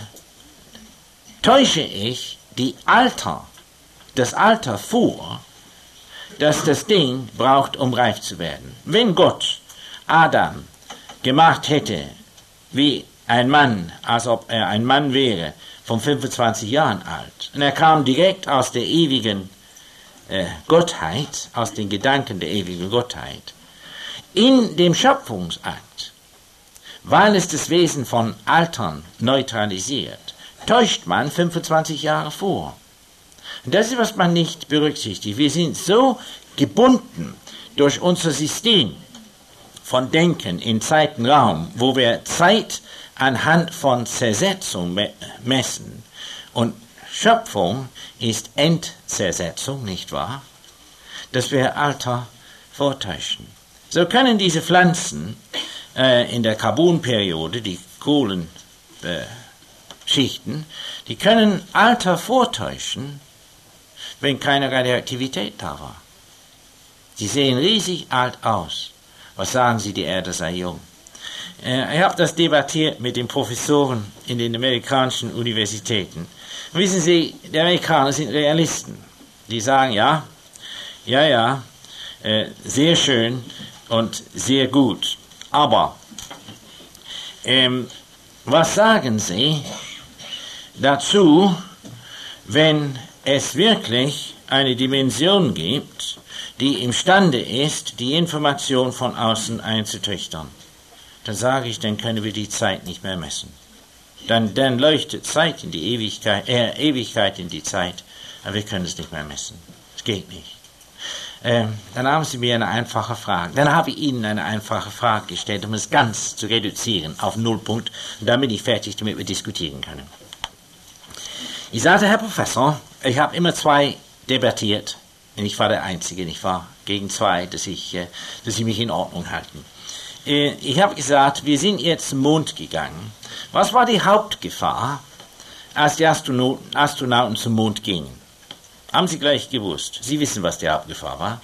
täusche ich die Alter, das Alter vor, das das Ding braucht, um reif zu werden. Wenn Gott Adam gemacht hätte wie ein Mann, als ob er ein Mann wäre, von fünfundzwanzig Jahren alt, und er kam direkt aus der ewigen äh, Gottheit, aus den Gedanken der ewigen Gottheit, in dem Schöpfungsakt, weil es das Wesen von Altern neutralisiert, täuscht man fünfundzwanzig Jahre vor. Und das ist, was man nicht berücksichtigt. Wir sind so gebunden durch unser System von Denken in Zeit und Raum, wo wir Zeit anhand von Zersetzung me- messen. Und Schöpfung ist Entzersetzung, nicht wahr? Dass wir Alter vortäuschen. So können diese Pflanzen äh, in der Karbonperiode, die Kohlenschichten, äh, die können Alter vortäuschen, wenn keine Radioaktivität da war. Sie sehen riesig alt aus. Was sagen Sie, die Erde sei jung? Äh, ich habe das debattiert mit den Professoren in den amerikanischen Universitäten. Und wissen Sie, die Amerikaner sind Realisten. Die sagen, ja, ja, ja, äh, sehr schön und sehr gut. Aber, ähm, was sagen Sie dazu, wenn es wirklich eine Dimension gibt, die imstande ist, die Information von außen einzutrichtern? Dann sage ich, dann können wir die Zeit nicht mehr messen. Dann, dann leuchtet Zeit in die Ewigkeit, äh, Ewigkeit in die Zeit, aber wir können es nicht mehr messen. Es geht nicht. Ähm, dann haben Sie mir eine einfache Frage. Dann habe ich Ihnen eine einfache Frage gestellt, um es ganz zu reduzieren auf Nullpunkt. Und dann bin ich fertig, damit wir diskutieren können. Ich sagte, Herr Professor, ich habe immer zwei debattiert. Und ich war der Einzige, ich war gegen zwei, dass ich, äh, dass sie mich in Ordnung halten. Äh, ich habe gesagt, wir sind jetzt zum Mond gegangen. Was war die Hauptgefahr, als die Astronauten, Astronauten zum Mond gingen? Haben Sie gleich gewusst. Sie wissen, was die Hauptgefahr war.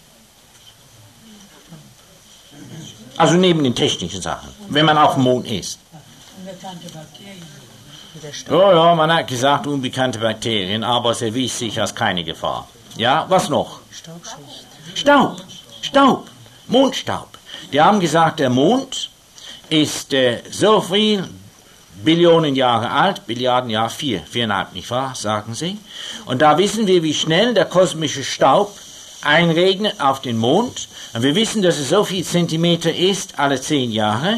Also neben den technischen Sachen, wenn man auf dem Mond ist. Unbekannte Bakterien. Ja, ja, man hat gesagt, unbekannte Bakterien, aber es erwies sich als keine Gefahr. Ja, was noch? Staubschicht. Staub, Staub, Mondstaub. Die haben gesagt, der Mond ist äh, so viel Billionen Jahre alt, Billiarden Jahre, vier, viereinhalb, nicht wahr, sagen sie. Und da wissen wir, wie schnell der kosmische Staub einregnet auf den Mond. Und wir wissen, dass es so viel Zentimeter ist, alle zehn Jahre.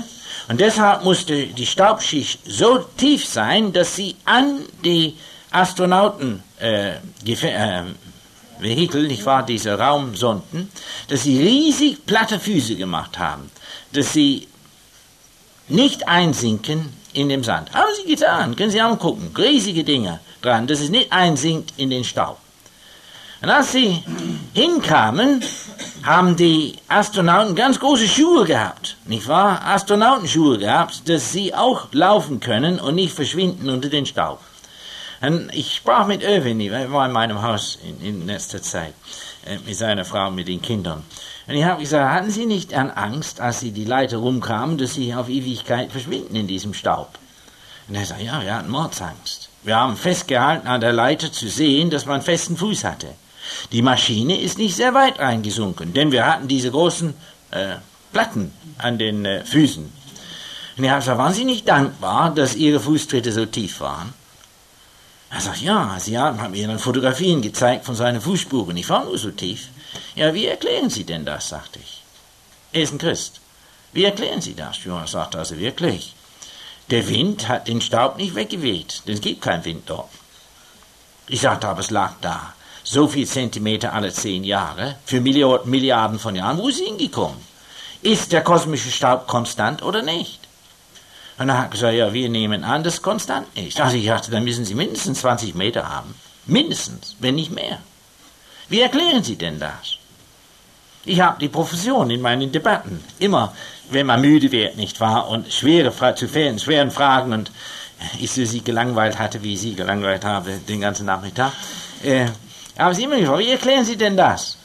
Und deshalb musste die Staubschicht so tief sein, dass sie an die Astronauten äh, äh, Vehikel, nicht wahr, diese Raumsonden, dass sie riesig platte Füße gemacht haben, dass sie nicht einsinken in dem Sand. Haben sie getan, können Sie angucken, riesige Dinger dran, dass es nicht einsinkt in den Staub. Und als sie hinkamen, haben die Astronauten ganz große Schuhe gehabt, nicht wahr? Astronautenschuhe gehabt, dass sie auch laufen können und nicht verschwinden unter den Staub. Und ich sprach mit Irwin, er war in meinem Haus in, in letzter Zeit, äh, mit seiner Frau, mit den Kindern. Und ich habe gesagt, hatten Sie nicht an Angst, als Sie die Leiter rumkamen, dass Sie auf Ewigkeit verschwinden in diesem Staub? Und er sagt, ja, wir hatten Mordsangst. Wir haben festgehalten, an der Leiter zu sehen, dass man einen festen Fuß hatte. Die Maschine ist nicht sehr weit reingesunken, denn wir hatten diese großen äh, Platten an den äh, Füßen. Und ich habe gesagt, waren Sie nicht dankbar, dass Ihre Fußtritte so tief waren? Er sagt, ja, Sie haben mir dann Fotografien gezeigt von seinen Fußspuren. Ich war nur so tief. Ja, wie erklären Sie denn das, sagte ich. Er ist ein Christ. Wie erklären Sie das? Ja, er sagt also wirklich. Der Wind hat den Staub nicht weggeweht. Es gibt keinen Wind dort. Ich sagte, aber es lag da. So viel Zentimeter alle zehn Jahre, für Milliarden, Milliarden von Jahren. Wo ist es hingekommen? Ist der kosmische Staub konstant oder nicht? Und er hat gesagt, ja, wir nehmen an, das ist konstant nicht. Also ich dachte, dann müssen Sie mindestens zwanzig Meter haben. Mindestens, wenn nicht mehr. Wie erklären Sie denn das? Ich habe die Profession in meinen Debatten. Immer, wenn man müde wird, nicht wahr? Und schwere, zu schweren Fragen und ich so Sie gelangweilt hatte, wie ich Sie gelangweilt habe, den ganzen Nachmittag. Äh, aber Sie immer gefragt, wie erklären Sie denn das?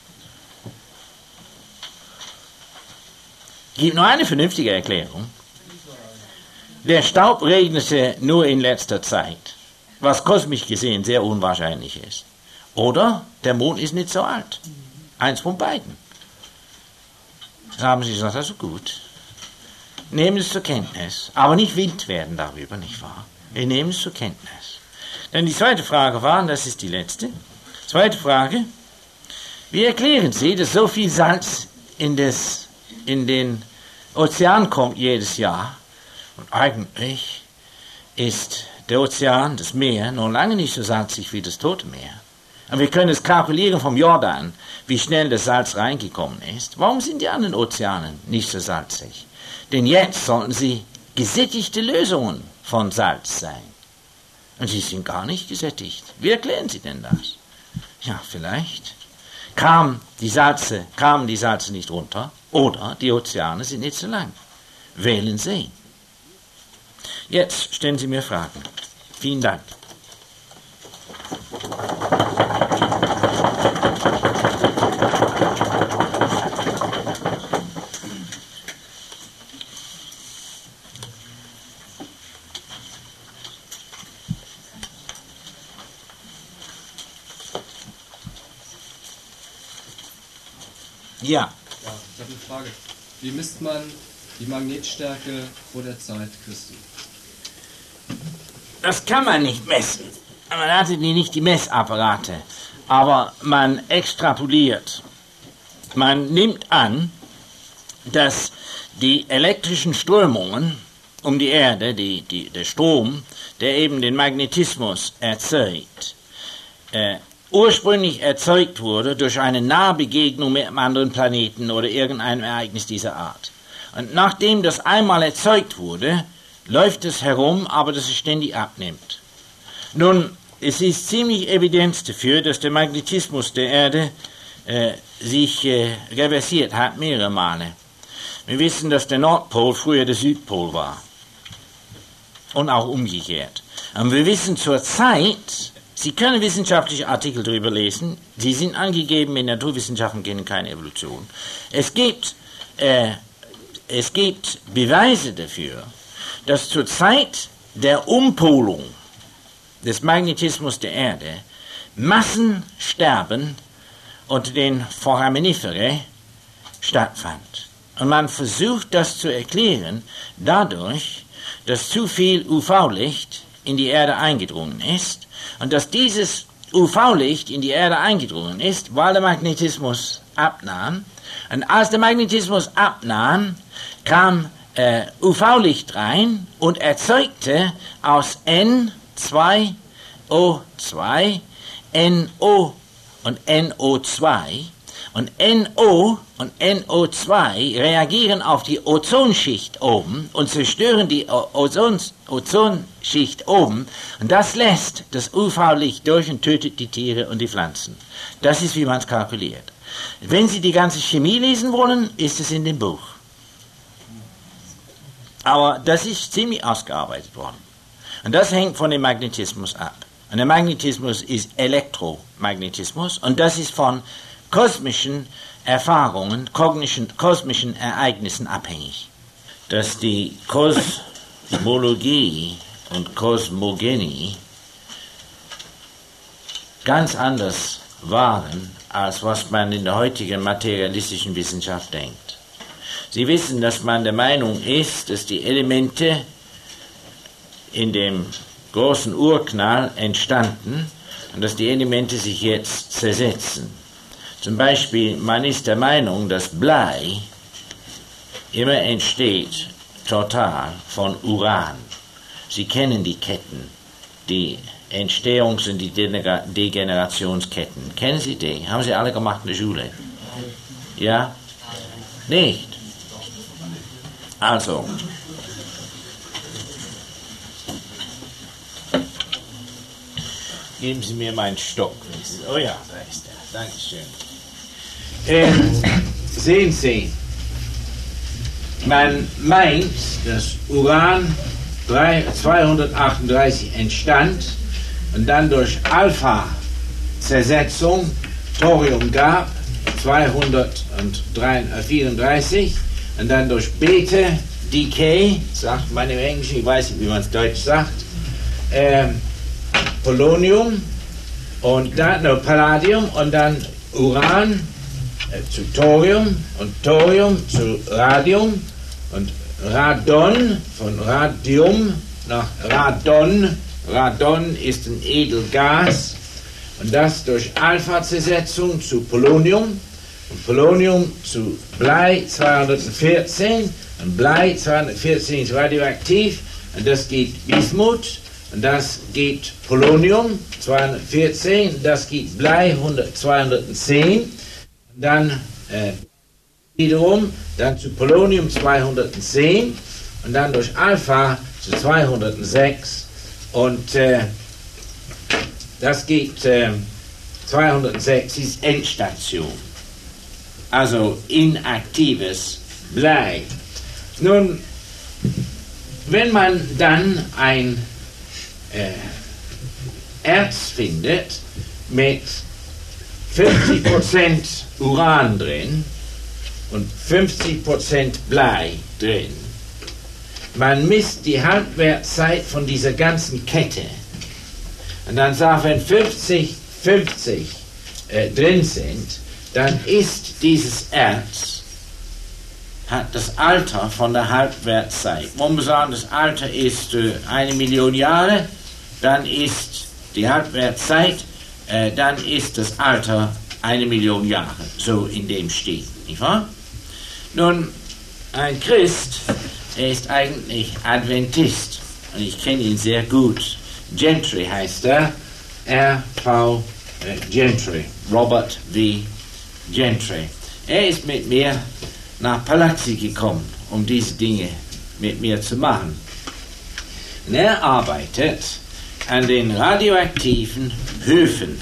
Es gibt nur eine vernünftige Erklärung. Der Staub regnete nur in letzter Zeit, was kosmisch gesehen sehr unwahrscheinlich ist. Oder der Mond ist nicht so alt. Eins von beiden. Das haben sie gesagt, also gut. Nehmen es zur Kenntnis, aber nicht wild werden darüber, nicht wahr? Wir nehmen es zur Kenntnis. Dann die zweite Frage war, und das ist die letzte, zweite Frage, wie erklären Sie, dass so viel Salz in, des, in den Ozean kommt jedes Jahr? Und eigentlich ist der Ozean, das Meer, noch lange nicht so salzig wie das Tote Meer. Und wir können es kalkulieren vom Jordan, wie schnell das Salz reingekommen ist. Warum sind die anderen Ozeanen nicht so salzig? Denn jetzt sollten sie gesättigte Lösungen von Salz sein. Und sie sind gar nicht gesättigt. Wie erklären Sie denn das? Ja, vielleicht kam die Salze, kamen die Salze nicht runter oder die Ozeane sind nicht so lang. Wählen Sie. Jetzt stellen Sie mir Fragen. Vielen Dank. Ja. Ja, ich habe eine Frage. Wie misst man die Magnetstärke vor der Zeit Christi? Das kann man nicht messen. Man hatte nicht die Messapparate. Aber man extrapoliert. Man nimmt an, dass die elektrischen Strömungen um die Erde, die, die, der Strom, der eben den Magnetismus erzeugt, äh, ursprünglich erzeugt wurde durch eine Nahbegegnung mit einem anderen Planeten oder irgendeinem Ereignis dieser Art. Und nachdem das einmal erzeugt wurde, läuft es herum, aber dass es ständig abnimmt. Nun, es ist ziemlich Evidenz dafür, dass der Magnetismus der Erde äh, sich äh, reversiert hat, mehrere Male. Wir wissen, dass der Nordpol früher der Südpol war. Und auch umgekehrt. Und wir wissen zurzeit, Sie können wissenschaftliche Artikel darüber lesen, sie sind angegeben, in Naturwissenschaften kennen keine Evolution. Es gibt, äh, es gibt Beweise dafür, dass zur Zeit der Umpolung des Magnetismus der Erde Massensterben unter den Foraminiferae stattfand. Und man versucht das zu erklären dadurch, dass zu viel U V-Licht in die Erde eingedrungen ist und dass dieses U V-Licht in die Erde eingedrungen ist, weil der Magnetismus abnahm. Und als der Magnetismus abnahm, kam äh, U V-Licht rein und erzeugte aus N zwei O zwei N O und N O zwei. Und N O und N O zwei reagieren auf die Ozonschicht oben und zerstören die Ozons, Ozonschicht oben. Und das lässt das U V-Licht durch und tötet die Tiere und die Pflanzen. Das ist, wie man es kalkuliert. Wenn Sie die ganze Chemie lesen wollen, ist es in dem Buch. Aber das ist ziemlich ausgearbeitet worden. Und das hängt von dem Magnetismus ab. Und der Magnetismus ist Elektromagnetismus und das ist von kosmischen Erfahrungen, kognischen, kosmischen Ereignissen abhängig. Dass die Kosmologie und Kosmogenie ganz anders waren, als was man in der heutigen materialistischen Wissenschaft denkt. Sie wissen, dass man der Meinung ist, dass die Elemente in dem großen Urknall entstanden und dass die Elemente sich jetzt zersetzen. Zum Beispiel, man ist der Meinung, dass Blei immer entsteht total von Uran. Sie kennen die Ketten, die Entstehungs- und die Degenerationsketten. Kennen Sie die? Haben Sie alle gemacht in der Schule? Ja? Nicht? Also, geben Sie mir meinen Stock. Oh ja, da ist er. Dankeschön. Äh, sehen Sie, man meint, dass Uran zweihundertachtunddreißig entstand und dann durch Alpha-Zersetzung Thorium gab, zweihundertvierunddreißig, und dann durch Beta-Decay, sagt man im Englischen, ich weiß nicht, wie man es deutsch sagt, äh, Polonium und dann no, Palladium und dann Uran äh, zu Thorium und Thorium zu Radium und Radon von Radium nach Radon. Radon ist ein Edelgas und das durch Alpha-Zersetzung zu Polonium und Polonium zu Blei zweihundertvierzehn und Blei zweihundertvierzehn ist radioaktiv und das geht Bismut. Und das gibt Polonium zweihundertvierzehn, das gibt Blei zweihundertzehn, dann äh, wiederum dann zu Polonium zweihundertzehn und dann durch Alpha zu zweihundertsechs und äh, das gibt äh, zweihundertsechs ist Endstation, also inaktives Blei. Nun, wenn man dann ein Äh, Erz findet mit fünfzig Prozent Uran drin und fünfzig Prozent Blei drin. Man misst die Halbwertszeit von dieser ganzen Kette und dann sagt, wenn fünfzig fünfzig äh, drin sind, dann ist dieses Erz hat das Alter von der Halbwertszeit. Wenn wir sagen, das Alter ist äh, eine Million Jahre, dann ist die Halbwertszeit, äh, dann ist das Alter eine Million Jahre, so in dem steht, nicht wahr? Nun, ein Christ, er ist eigentlich Adventist und ich kenne ihn sehr gut. Gentry heißt er, R V Gentry, Robert V. Gentry. Er ist mit mir nach Palazzi gekommen, um diese Dinge mit mir zu machen. Und er arbeitet an den radioaktiven Höfen.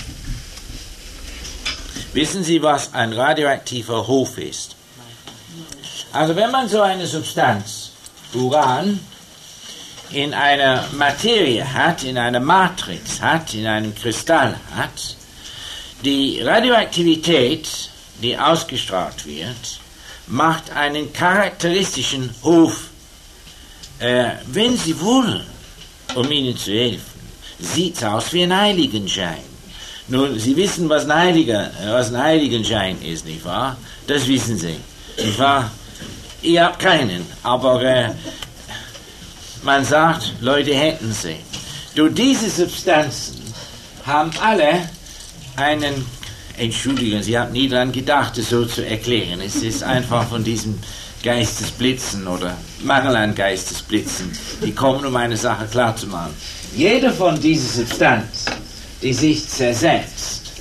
Wissen Sie, was ein radioaktiver Hof ist? Also wenn man so eine Substanz, Uran, in einer Materie hat, in einer Matrix hat, in einem Kristall hat, die Radioaktivität, die ausgestrahlt wird, macht einen charakteristischen Hof. Äh, wenn Sie wollen, um Ihnen zu helfen, sieht es aus wie ein Heiligenschein. Nun, Sie wissen, was ein, Heiliger, was ein Heiligenschein ist, nicht wahr? Das wissen Sie, nicht wahr? Ihr habt keinen, aber äh, man sagt, Leute hätten sie. Du, diese Substanzen haben alle einen, entschuldigen, Sie haben nie daran gedacht, es so zu erklären. Es ist einfach von diesem Geistesblitzen oder Mangel an Geistesblitzen, die kommen, um eine Sache klar zu machen. Jede von diesen Substanz, die sich zersetzt,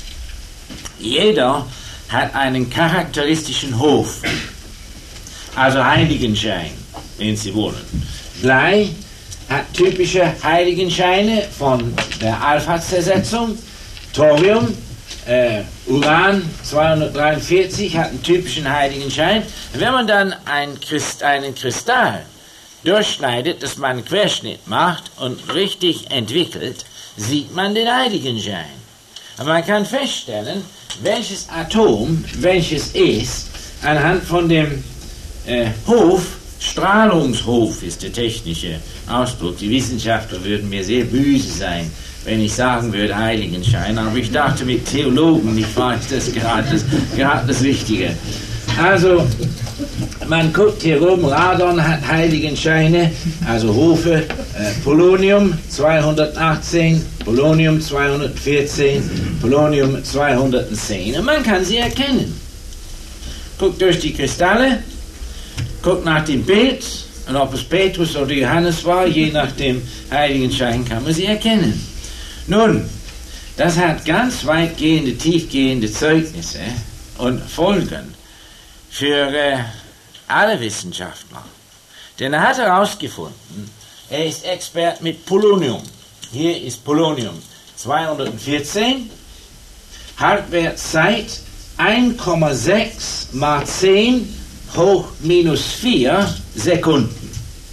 jeder hat einen charakteristischen Hof, also Heiligenschein, wenn Sie wollen. Blei hat typische Heiligenscheine von der Alpha-Zersetzung, Thorium, äh, Uran zweihundertdreiundvierzig hat einen typischen Heiligenschein. Wenn man dann ein Christ, einen Kristall durchschneidet, dass man einen Querschnitt macht und richtig entwickelt, sieht man den Heiligenschein. Aber man kann feststellen, welches Atom welches ist, anhand von dem äh, Hof, Strahlungshof ist der technische Ausdruck. Die Wissenschaftler würden mir sehr böse sein, wenn ich sagen würde Heiligenschein, aber ich dachte, mit Theologen, nicht wahr, ist das gerade das, gerade das Richtige. Also, man guckt hier oben, Radon hat Heiligenscheine, also Hofe, äh, Polonium zweihundertachtzehn, Polonium zweihundertvierzehn, Polonium zweihundertzehn. Und man kann sie erkennen. Guckt durch die Kristalle, guckt nach dem Bild, und ob es Petrus oder Johannes war, je nach dem Heiligenschein kann man sie erkennen. Nun, das hat ganz weitgehende, tiefgehende Zeugnisse und Folgen für äh, alle Wissenschaftler. Denn er hat herausgefunden, er ist Expert mit Polonium. Hier ist Polonium zweihundertvierzehn, Halbwertszeit eins Komma sechs mal zehn hoch minus vier Sekunden.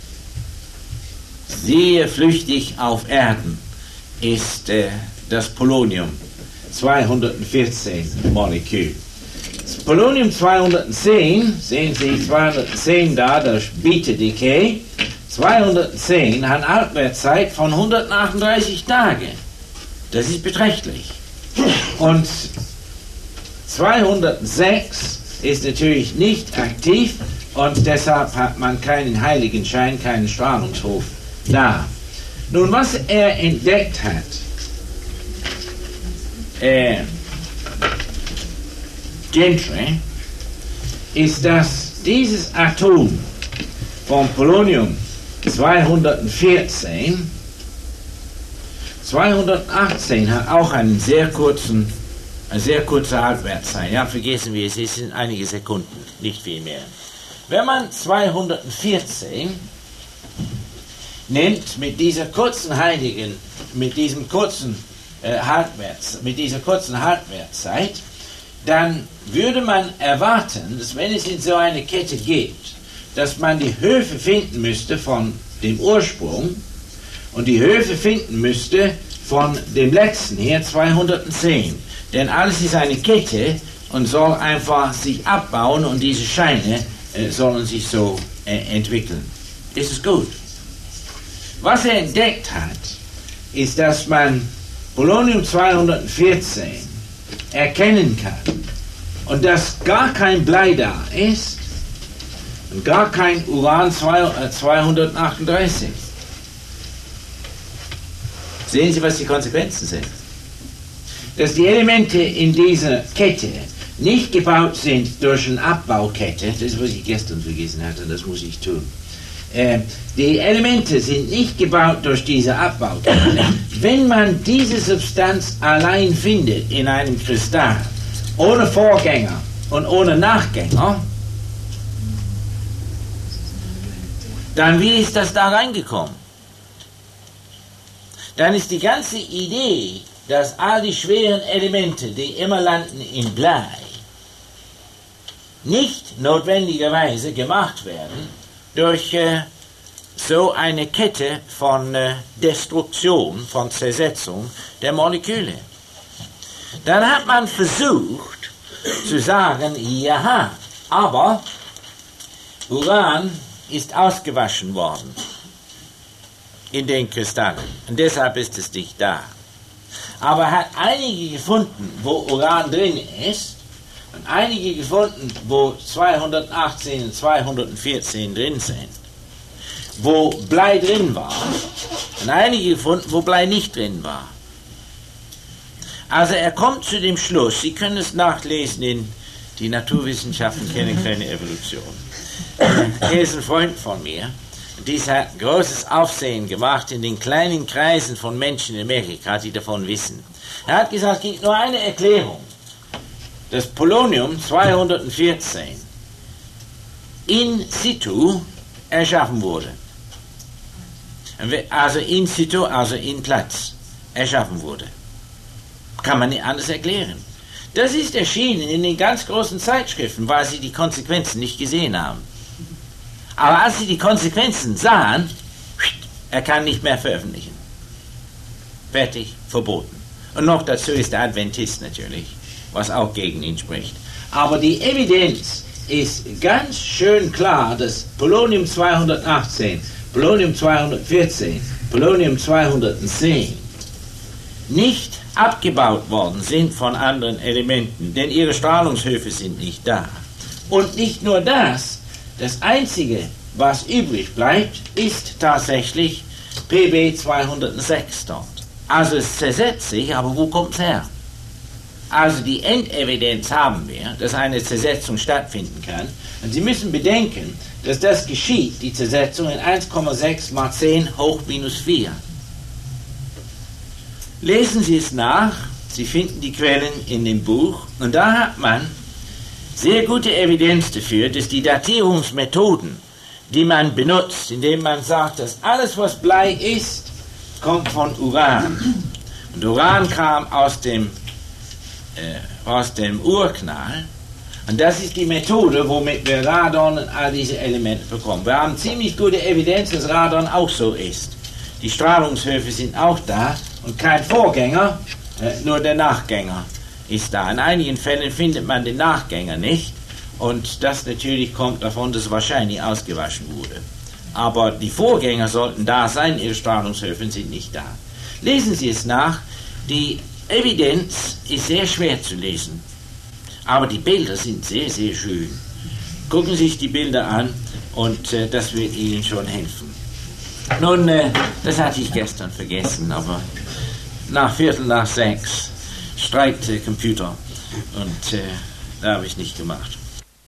Sehr flüchtig auf Erden ist äh, das Polonium zweihundertvierzehn Molekül. Das Polonium zweihundertzehn, sehen Sie zweihundertzehn da, das Beta-Decay, zweihundertzehn hat eine Halbwertszeit von hundertachtunddreißig Tage. Das ist beträchtlich. Und zweihundertsechs ist natürlich nicht aktiv und deshalb hat man keinen Heiligenschein, keinen Strahlungshof da. Nun, was er entdeckt hat, äh, Gentry, ist, dass dieses Atom von Polonium zweihundertvierzehn, zweihundertachtzehn hat auch einen sehr kurzen, eine sehr kurze Halbwertszeit. Ja, vergessen wir es, es sind einige Sekunden, nicht viel mehr. Wenn man zweihundertvierzehn nimmt mit dieser kurzen Heiligen, mit diesem kurzen äh, Halbwerts, mit dieser kurzen Halbwertszeit, dann würde man erwarten, dass wenn es in so eine Kette gibt, dass man die Höfe finden müsste von dem Ursprung und die Höfe finden müsste von dem letzten hier zweihundertzehn. Denn alles ist eine Kette und soll einfach sich abbauen und diese Scheine äh, sollen sich so äh, entwickeln. Ist es gut? Was er entdeckt hat, ist, dass man Polonium zweihundertvierzehn erkennen kann und dass gar kein Blei da ist und gar kein Uran zweihundertachtunddreißig. Sehen Sie, was die Konsequenzen sind? Dass die Elemente in dieser Kette nicht gebaut sind durch eine Abbaukette, das ist, was ich gestern vergessen hatte, das muss ich tun. Äh, die Elemente sind nicht gebaut durch diese Abbaukette. Wenn man diese Substanz allein findet in einem Kristall, ohne Vorgänger und ohne Nachgänger, dann wie ist das da reingekommen? Dann ist die ganze Idee, dass all die schweren Elemente, die immer landen in Blei, nicht notwendigerweise gemacht werden durch äh, so eine Kette von äh, Destruktion, von Zersetzung der Moleküle. Dann hat man versucht zu sagen, ja, aber Uran ist ausgewaschen worden in den Kristallen und deshalb ist es nicht da. Aber er hat einige gefunden, wo Uran drin ist und einige gefunden, wo zweihundertachtzehn und zweihundertvierzehn drin sind, wo Blei drin war und einige gefunden, wo Blei nicht drin war. Also er kommt zu dem Schluss, Sie können es nachlesen in Die Naturwissenschaften kennen keine Evolution. Er ist ein Freund von mir. Dies hat großes Aufsehen gemacht in den kleinen Kreisen von Menschen in Amerika, die davon wissen. Er hat gesagt, es gibt nur eine Erklärung. Das Polonium zweihundertvierzehn in situ erschaffen wurde. Also in situ, also in Platz erschaffen wurde. Kann man nicht anders erklären. Das ist erschienen in den ganz großen Zeitschriften, weil sie die Konsequenzen nicht gesehen haben. Aber als sie die Konsequenzen sahen, er kann nicht mehr veröffentlichen. Fertig, verboten. Und noch dazu ist der Adventist natürlich, was auch gegen ihn spricht. Aber die Evidenz ist ganz schön klar, dass Polonium zweihundertachtzehn, Polonium zweihundertvierzehn, Polonium zweihundertzehn nicht abgebaut worden sind von anderen Elementen, denn ihre Strahlungshöfe sind nicht da. Und nicht nur das, das Einzige, was übrig bleibt, ist tatsächlich P B zweihundertsechs dort. Also es zersetzt sich, aber wo kommt es her? Also die Endevidenz haben wir, dass eine Zersetzung stattfinden kann. Und Sie müssen bedenken, dass das geschieht, die Zersetzung in eins Komma sechs mal zehn hoch minus vier. Lesen Sie es nach, Sie finden die Quellen in dem Buch, und da hat man sehr gute Evidenz dafür, dass die Datierungsmethoden, die man benutzt, indem man sagt, dass alles, was Blei ist, kommt von Uran. Und Uran kam aus dem, äh, aus dem Urknall. Und das ist die Methode, womit wir Radon und all diese Elemente bekommen. Wir haben ziemlich gute Evidenz, dass Radon auch so ist. Die Strahlungshöfe sind auch da und kein Vorgänger, äh, nur der Nachgänger ist da. In einigen Fällen findet man den Nachgänger nicht und das natürlich kommt davon, dass es wahrscheinlich ausgewaschen wurde. Aber die Vorgänger sollten da sein, ihre Strahlungshöfe sind nicht da. Lesen Sie es nach, die Evidenz ist sehr schwer zu lesen, aber die Bilder sind sehr, sehr schön. Gucken Sie sich die Bilder an und äh, das wird Ihnen schon helfen. Nun, äh, das hatte ich gestern vergessen, aber nach Viertel nach sechs streikt der Computer und äh, da habe ich nicht gemacht.